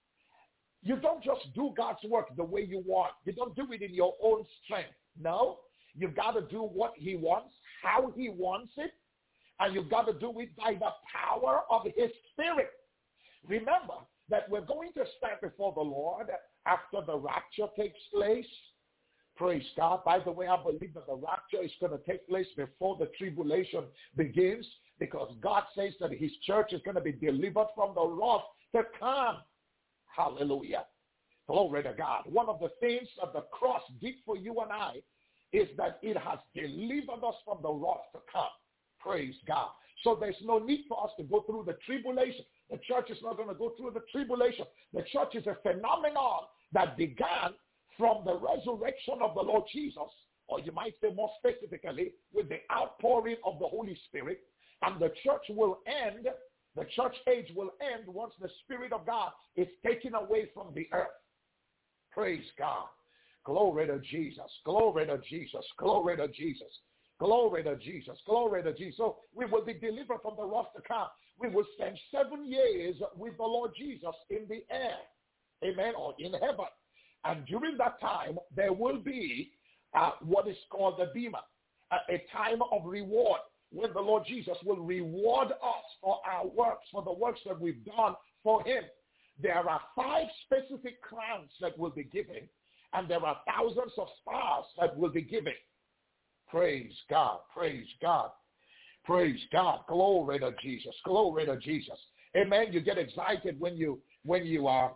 [SPEAKER 4] You don't just do God's work the way you want. You don't do it in your own strength. No, you've got to do what he wants, how he wants it, and you've got to do it by the power of his Spirit. Remember that we're going to stand before the Lord after the rapture takes place. Praise God. By the way, I believe that the rapture is going to take place before the tribulation begins, because God says that his church is going to be delivered from the wrath to come. Hallelujah. Glory to God. One of the things that the cross did for you and I is that it has delivered us from the wrath to come. Praise God. So there's no need for us to go through the tribulation. The church is not going to go through the tribulation. The church is a phenomenon that began from the resurrection of the Lord Jesus, or you might say more specifically, with the outpouring of the Holy Spirit. And the church will end, the church age will end once the Spirit of God is taken away from the earth. Praise God. Glory to Jesus. Glory to Jesus. Glory to Jesus. Glory to Jesus. Glory to Jesus. So we will be delivered from the wrath to come. We will spend 7 years with the Lord Jesus in the air. Amen. Or in heaven. And during that time, there will be what is called the bema, a time of reward, when the Lord Jesus will reward us for our works, for the works that we've done for him. There are 5 specific crowns that will be given, and there are thousands of stars that will be given. Praise God. Praise God. Praise God. Glory to Jesus. Glory to Jesus. Amen. You get excited when you are,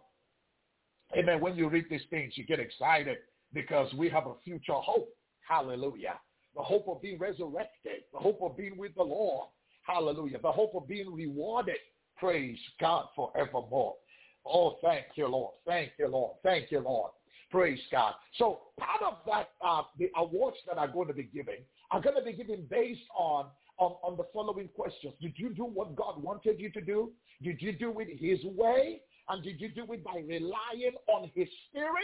[SPEAKER 4] amen, when you read these things, you get excited because we have a future hope. Hallelujah. The hope of being resurrected. The hope of being with the Lord. Hallelujah. The hope of being rewarded. Praise God forevermore. Oh, thank you, Lord. Thank you, Lord. Thank you, Lord. Praise God. So part of that, the awards that are going to be given are going to be given based on the following questions. Did you do what God wanted you to do? Did you do it his way? And did you do it by relying on his Spirit?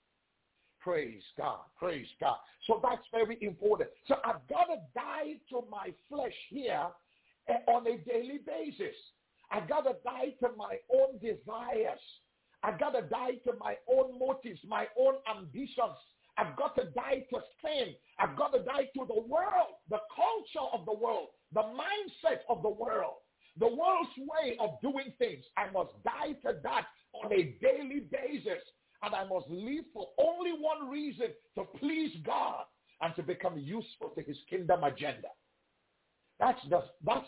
[SPEAKER 4] Praise God. Praise God. So that's very important. So I've got to die to my flesh here on a daily basis. I've got to die to my own desires. I've got to die to my own motives, my own ambitions. I've got to die to sin. I've got to die to the world, the culture of the world, the mindset of the world, the world's way of doing things. I must die to that on a daily basis. And I must live for only one reason, to please God and to become useful to his kingdom agenda. That's the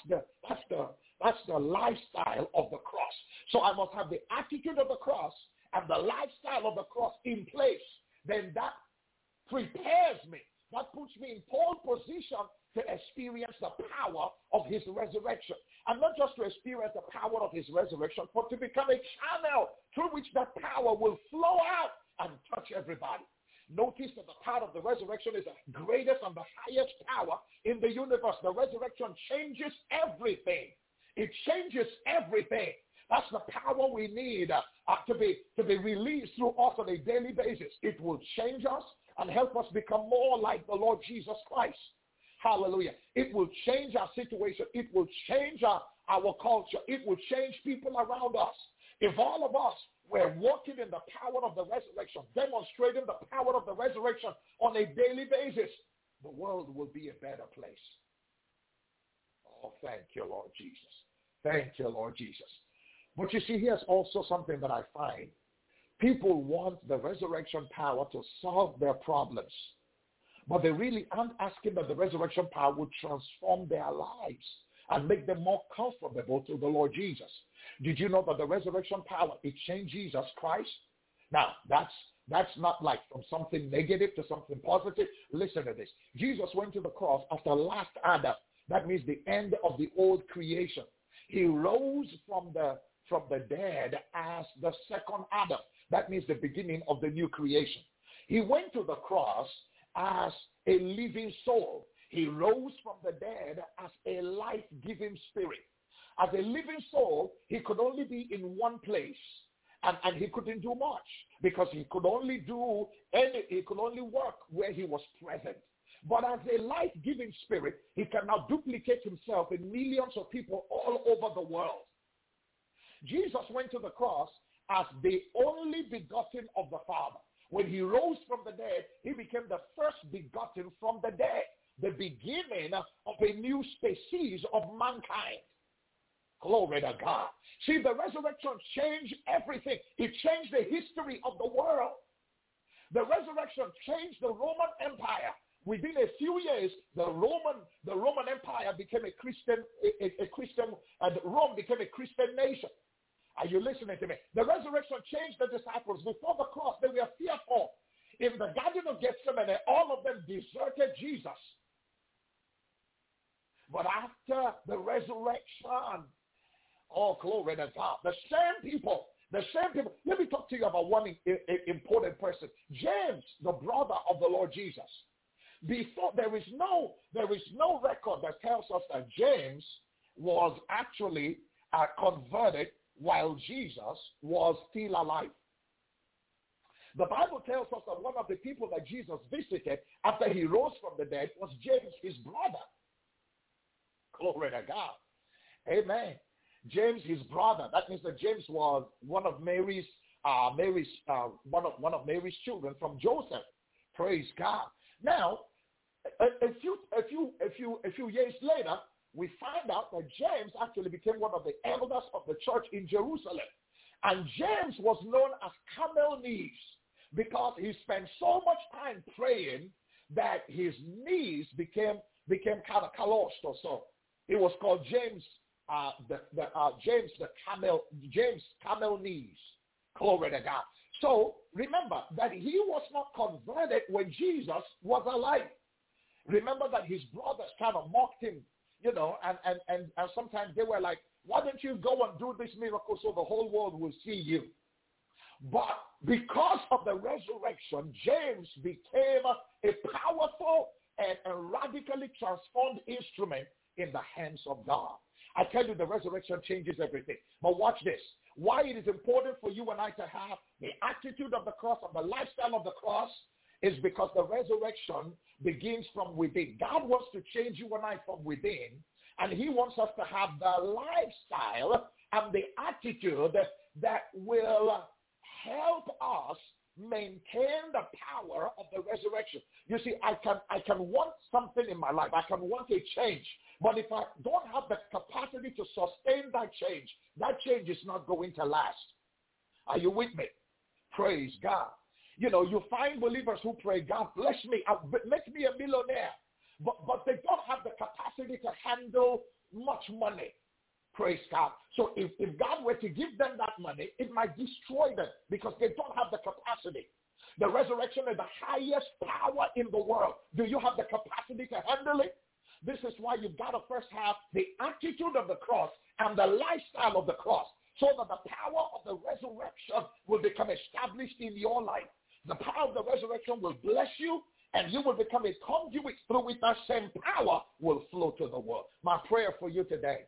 [SPEAKER 4] lifestyle of the cross. So I must have the attitude of the cross and the lifestyle of the cross in place. Then that prepares me. That puts me in pole position to experience the power of his resurrection. And not just to experience the power of his resurrection, but to become a channel through which that power will flow out and touch everybody. Notice that the power of the resurrection is the greatest and the highest power in the universe. The resurrection changes everything. It changes everything. That's the power we need to be released through us on a daily basis. It will change us and help us become more like the Lord Jesus Christ. Hallelujah. It will change our situation. It will change our culture. It will change people around us. If all of us were walking in the power of the resurrection, demonstrating the power of the resurrection on a daily basis, the world will be a better place. Oh, thank you, Lord Jesus. Thank you, Lord Jesus. But you see, here's also something that I find. People want the resurrection power to solve their problems. But they really aren't asking that the resurrection power would transform their lives and make them more comfortable to the Lord Jesus. Did you know that the resurrection power, it changed Jesus Christ? Now, that's not like from something negative to something positive. Listen to this. Jesus went to the cross as the last Adam. That means the end of the old creation. He rose from the dead as the second Adam. That means the beginning of the new creation. He went to the cross as a living soul. He rose from the dead as a life-giving spirit. As a living soul, he could only be in one place, and he couldn't do much because he could only work where he was present. But as a life-giving spirit, he can now duplicate himself in millions of people all over the world. Jesus went to the cross as the only begotten of the Father. When he rose from the dead, he became the first begotten from the dead, the beginning of a new species of mankind. Glory to God. See, the resurrection changed everything. It changed the history of the world. The resurrection changed the Roman Empire. Within a few years, the Roman Empire became a Christian, and Rome became a Christian nation. Are you listening to me? The resurrection changed the disciples. Before the cross, they were fearful. In the Garden of Gethsemane, all of them deserted Jesus. But after the resurrection, oh, glory to God, the same people, let me talk to you about one important person. James, the brother of the Lord Jesus. Before, there is no record that tells us that James was actually converted while Jesus was still alive. The Bible tells us that one of the people that Jesus visited after he rose from the dead was James, his brother. Glory to God. Amen. James, his brother. That means that James was one of Mary's children from Joseph. Praise God. Now, a few years later, we find out that James actually became one of the elders of the church in Jerusalem. And James was known as camel knees because he spent so much time praying that his knees became kind of calloused or so. It was called James camel knees. Glory to God. So remember that he was not converted when Jesus was alive. Remember that his brothers kind of mocked him, you know, and sometimes they were like, why don't you go and do this miracle so the whole world will see you? But because of the resurrection, James became a powerful and radically transformed instrument in the hands of God. I tell you, the resurrection changes everything. But watch this. Why it is important for you and I to have the attitude of the cross and the lifestyle of the cross is because the resurrection begins from within. God wants to change you and I from within, and he wants us to have the lifestyle and the attitude that will help us maintain the power of the resurrection. You see, I can want something in my life. I can want a change. But if I don't have the capacity to sustain that change is not going to last. Are you with me? Praise God. You know, you find believers who pray, God bless me, make me a millionaire. But they don't have the capacity to handle much money. Praise God. So if God were to give them that money, it might destroy them because they don't have the capacity. The resurrection is the highest power in the world. Do you have the capacity to handle it? This is why you've got to first have the attitude of the cross and the lifestyle of the cross so that the power of the resurrection will become established in your life. The power of the resurrection will bless you, and you will become a conduit through which that same power will flow to the world. My prayer for you today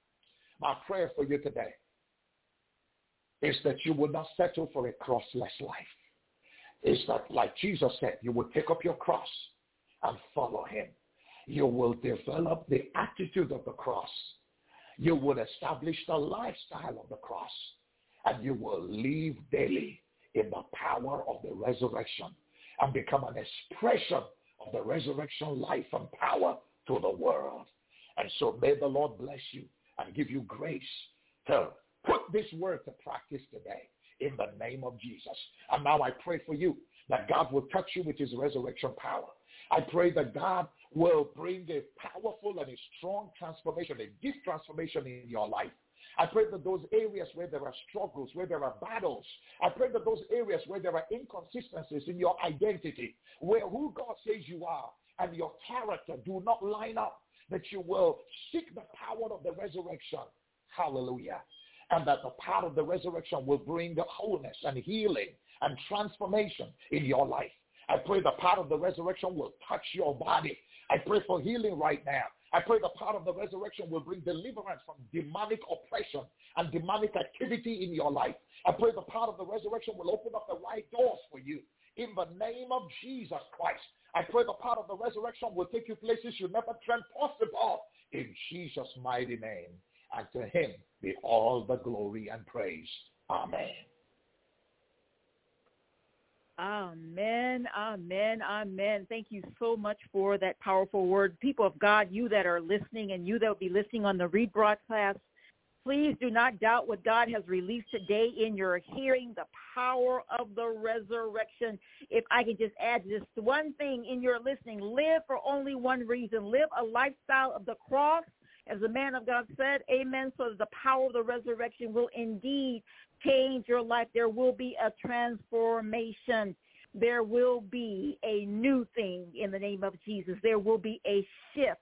[SPEAKER 4] is that you will not settle for a crossless life. It's that, like Jesus said, you will pick up your cross and follow him. You will develop the attitude of the cross. You will establish the lifestyle of the cross. And you will live daily in the power of the resurrection and become an expression of the resurrection life and power to the world. And so may the Lord bless you and give you grace to put this word to practice today in the name of Jesus. And now I pray for you that God will touch you with his resurrection power. I pray that God will bring a powerful and a strong transformation, a deep transformation in your life. I pray that those areas where there are struggles, where there are battles, I pray that those areas where there are inconsistencies in your identity, where who God says you are and your character do not line up, that you will seek the power of the resurrection. Hallelujah. And that the power of the resurrection will bring the wholeness and healing and transformation in your life. I pray the power of the resurrection will touch your body. I pray for healing right now. I pray the power of the resurrection will bring deliverance from demonic oppression and demonic activity in your life. I pray the power of the resurrection will open up the right doors for you. In the name of Jesus Christ, I pray the power of the resurrection will take you places you never dreamt possible. In Jesus' mighty name. And to him be all the glory and praise. Amen.
[SPEAKER 3] Amen, amen, amen. Thank you so much for that powerful word. People of God, you that are listening and you that will be listening on the rebroadcast, please do not doubt what God has released today in your hearing, the power of the resurrection. If I could just add just one thing in your listening, live for only one reason. Live a lifestyle of the cross, as the man of God said, amen, so that the power of the resurrection will indeed change your life. There will be a transformation. There will be a new thing in the name of Jesus. There will be a shift.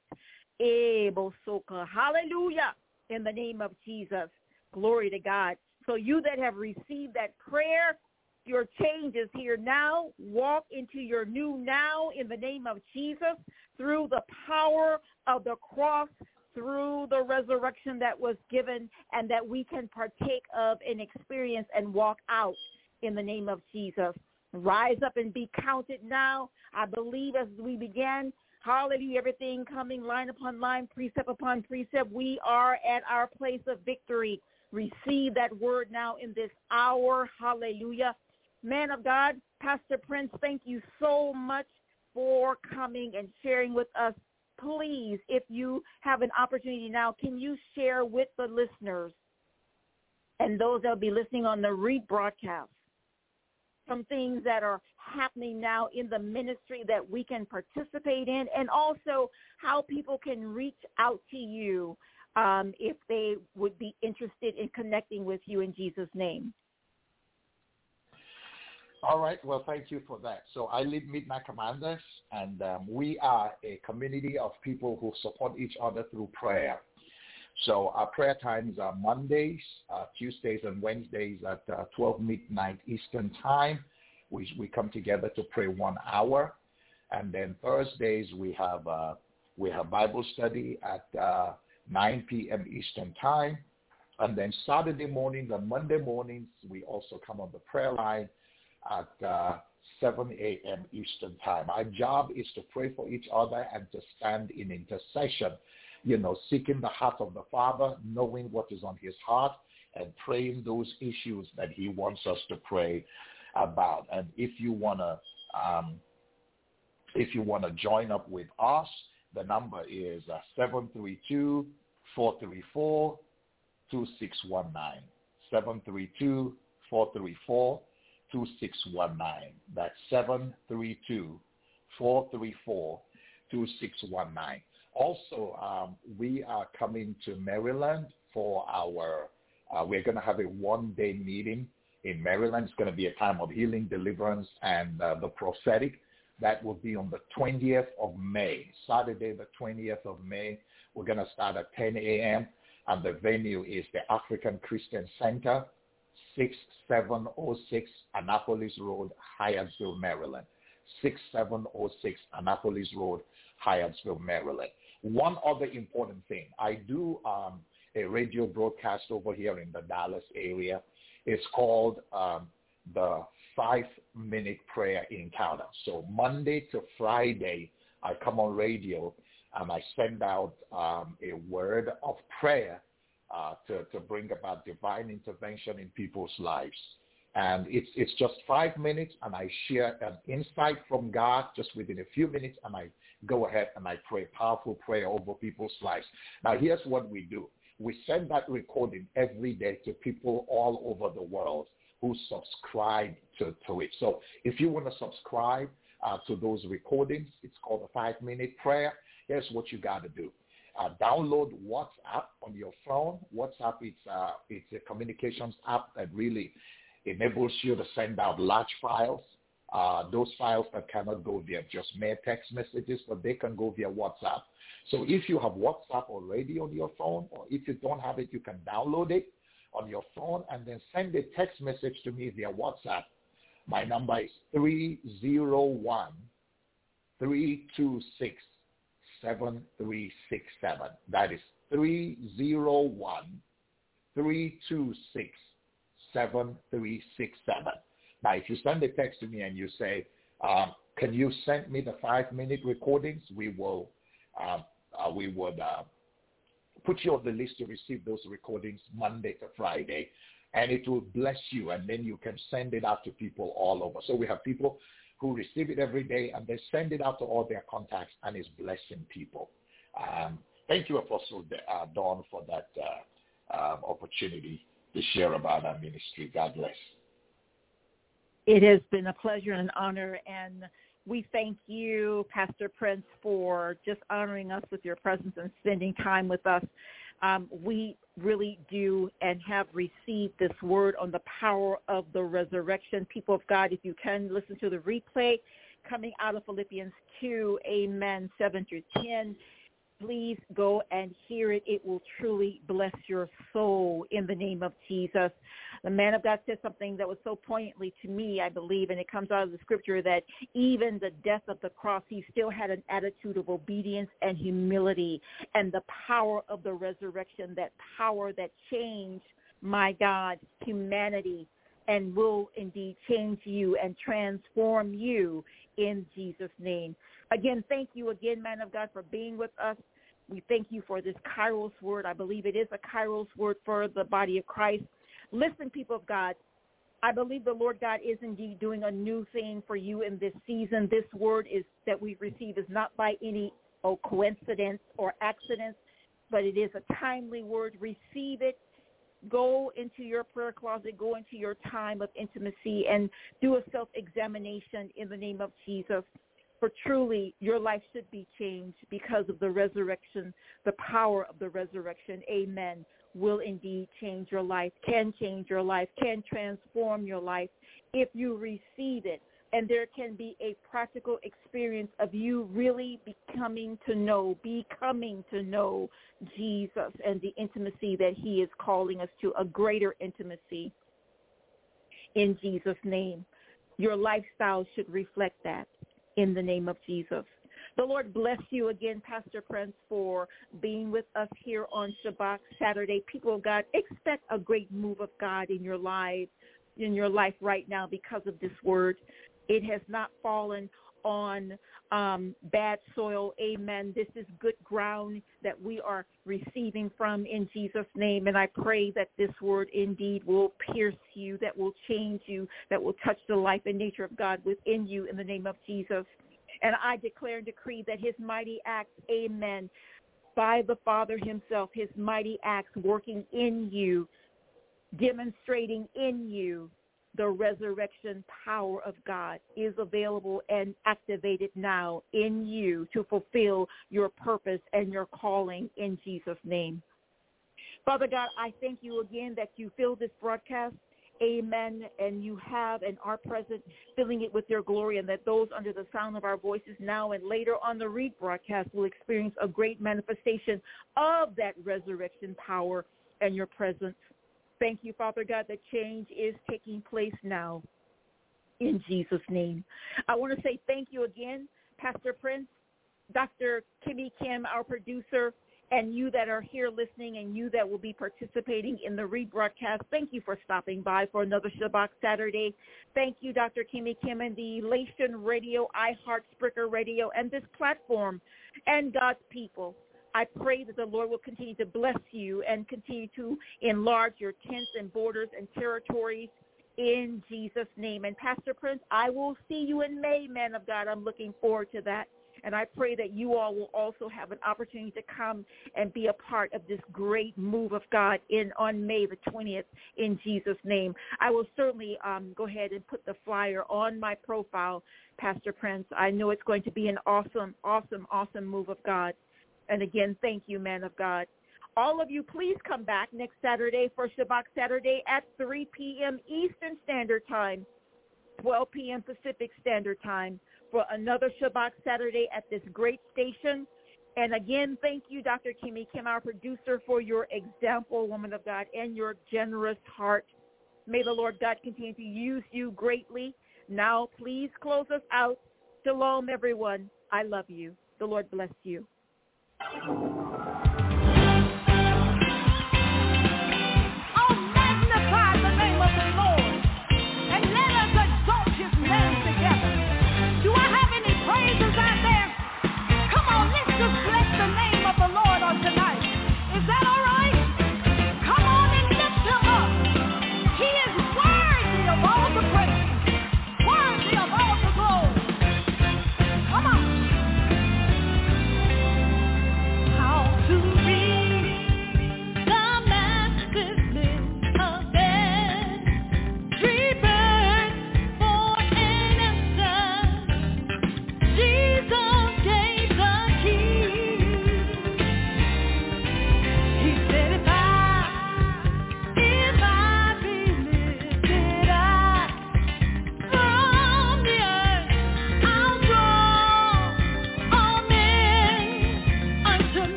[SPEAKER 3] Hallelujah. In the name of Jesus. Glory to God. So you that have received that prayer, your change is here now. Walk into your new now in the name of Jesus through the power of the cross, through the resurrection that was given and that we can partake of and experience and walk out in the name of Jesus. Rise up and be counted now. I believe as we began, hallelujah, everything coming line upon line, precept upon precept, we are at our place of victory. Receive that word now in this hour. Hallelujah. Man of God, Pastor Prince, thank you so much for coming and sharing with us. Please, if you have an opportunity now, can you share with the listeners and those that will be listening on the rebroadcast some things that are happening now in the ministry that we can participate in, and also how people can reach out to you if they would be interested in connecting with you in Jesus' name?
[SPEAKER 4] All right. Well, thank you for that. So I lead Midnight Commanders, and we are a community of people who support each other through prayer. So our prayer times are Mondays, Tuesdays, and Wednesdays at 12 midnight Eastern time. We come together to pray 1 hour. And then Thursdays we have Bible study at 9 p.m. Eastern time. And then Saturday mornings and Monday mornings we also come on the prayer line at 7 a.m. Eastern time. Our job is to pray for each other and to stand in intercession, seeking the heart of the Father, knowing what is on his heart, and praying those issues that he wants us to pray. about. And if you want to join up with us, the number is 732-434-2619. 732-434-2619. That's 732-434-2619. Also, we are coming to Maryland for our, we're going to have a one-day meeting in Maryland. It's going to be a time of healing, deliverance, and the prophetic. That will be on the 20th of May, Saturday the 20th of May. We're going to start at 10 a.m., and the venue is the African Christian Center, 6706 Annapolis Road, Hyattsville, Maryland. 6706 Annapolis Road, Hyattsville, Maryland. One other important thing, I do a radio broadcast over here in the Dallas area. It's called the 5-Minute Prayer Encounter. So Monday to Friday, I come on radio and I send out a word of prayer to bring about divine intervention in people's lives. And it's just 5 minutes, and I share an insight from God just within a few minutes, and I go ahead and I pray powerful prayer over people's lives. Now, here's what we do. We send that recording every day to people all over the world who subscribe to it. So if you want to subscribe to those recordings, it's called a 5-Minute Prayer. Here's what you got to do. Download WhatsApp on your phone. WhatsApp, it's a communications app that really enables you to send out large files, those files that cannot go via just mere text messages, but they can go via WhatsApp. So if you have WhatsApp already on your phone, or if you don't have it, you can download it on your phone and then send a text message to me via WhatsApp. My number is 301-326-7367. That is 301-326-7367. Now, if you send a text to me and you say, can you send me the 5-minute recordings, we would put you on the list to receive those recordings Monday to Friday, and it will bless you, and then you can send it out to people all over. So we have people who receive it every day, and they send it out to all their contacts, and it's blessing people. Thank you, Apostle Dawn, for that opportunity to share about our ministry. God bless.
[SPEAKER 3] It has been a pleasure and an honor, and we thank you, Pastor Prince, for just honoring us with your presence and spending time with us. We really do and have received this word on the power of the resurrection. People of God, if you can listen to the replay coming out of Philippians 2, amen, 7 through 10, please go and hear it. It will truly bless your soul in the name of Jesus. The man of God said something that was so poignantly to me, I believe, and it comes out of the scripture, that even the death of the cross, he still had an attitude of obedience and humility, and the power of the resurrection, that power that changed, my God, humanity, and will indeed change you and transform you in Jesus' name. Again, thank you again, man of God, for being with us. We thank you for this Kairos word. I believe it is a Kairos word for the body of Christ. Listen, people of God, I believe the Lord God is indeed doing a new thing for you in this season. This word is that we receive is not by any coincidence or accident, but it is a timely word. Receive it. Go into your prayer closet, go into your time of intimacy, and do a self-examination in the name of Jesus. For truly, your life should be changed because of the resurrection, the power of the resurrection. Amen. Will indeed change your life, can change your life, can transform your life if you receive it. And there can be a practical experience of you really becoming to know Jesus and the intimacy that he is calling us to, a greater intimacy in Jesus' name. Your lifestyle should reflect that in the name of Jesus. The Lord bless you again, Pastor Prince, for being with us here on Shabbat Saturday. People of God, expect a great move of God in your life right now because of this word. It has not fallen on bad soil. Amen. This is good ground that we are receiving from in Jesus' name. And I pray that this word indeed will pierce you, that will change you, that will touch the life and nature of God within you in the name of Jesus. And I declare and decree that his mighty acts, amen, by the Father himself, his mighty acts working in you, demonstrating in you the resurrection power of God is available and activated now in you to fulfill your purpose and your calling in Jesus' name. Father God, I thank you again that you fill this broadcast, amen, and you have and are present, filling it with your glory, and that those under the sound of our voices now and later on the rebroadcast will experience a great manifestation of that resurrection power and your presence. Thank you, Father God, that change is taking place now in Jesus' name. I want to say thank you again, Pastor Prince, Dr. Kimmy Kim, our producer, and you that are here listening and you that will be participating in the rebroadcast. Thank you for stopping by for another Shabbat Saturday. Thank you, Dr. Kimmy Kim, and the Elation Radio, iHeart, Spreaker Radio, and this platform, and God's people. I pray that the Lord will continue to bless you and continue to enlarge your tents and borders and territories in Jesus' name. And Pastor Prince, I will see you in May, man of God. I'm looking forward to that. And I pray that you all will also have an opportunity to come and be a part of this great move of God on May the 20th in Jesus' name. I will certainly go ahead and put the flyer on my profile, Pastor Prince. I know it's going to be an awesome, awesome, awesome move of God. And again, thank you, man of God. All of you, please come back next Saturday for Shabbat Saturday at 3 p.m. Eastern Standard Time, 12 p.m. Pacific Standard Time for another Shabbat Saturday at this great station. And again, thank you, Dr. Kimmy Kim, our producer, for your example, woman of God, and your generous heart. May the Lord God continue to use you greatly. Now, please close us out. Shalom, everyone. I love you. The Lord bless you.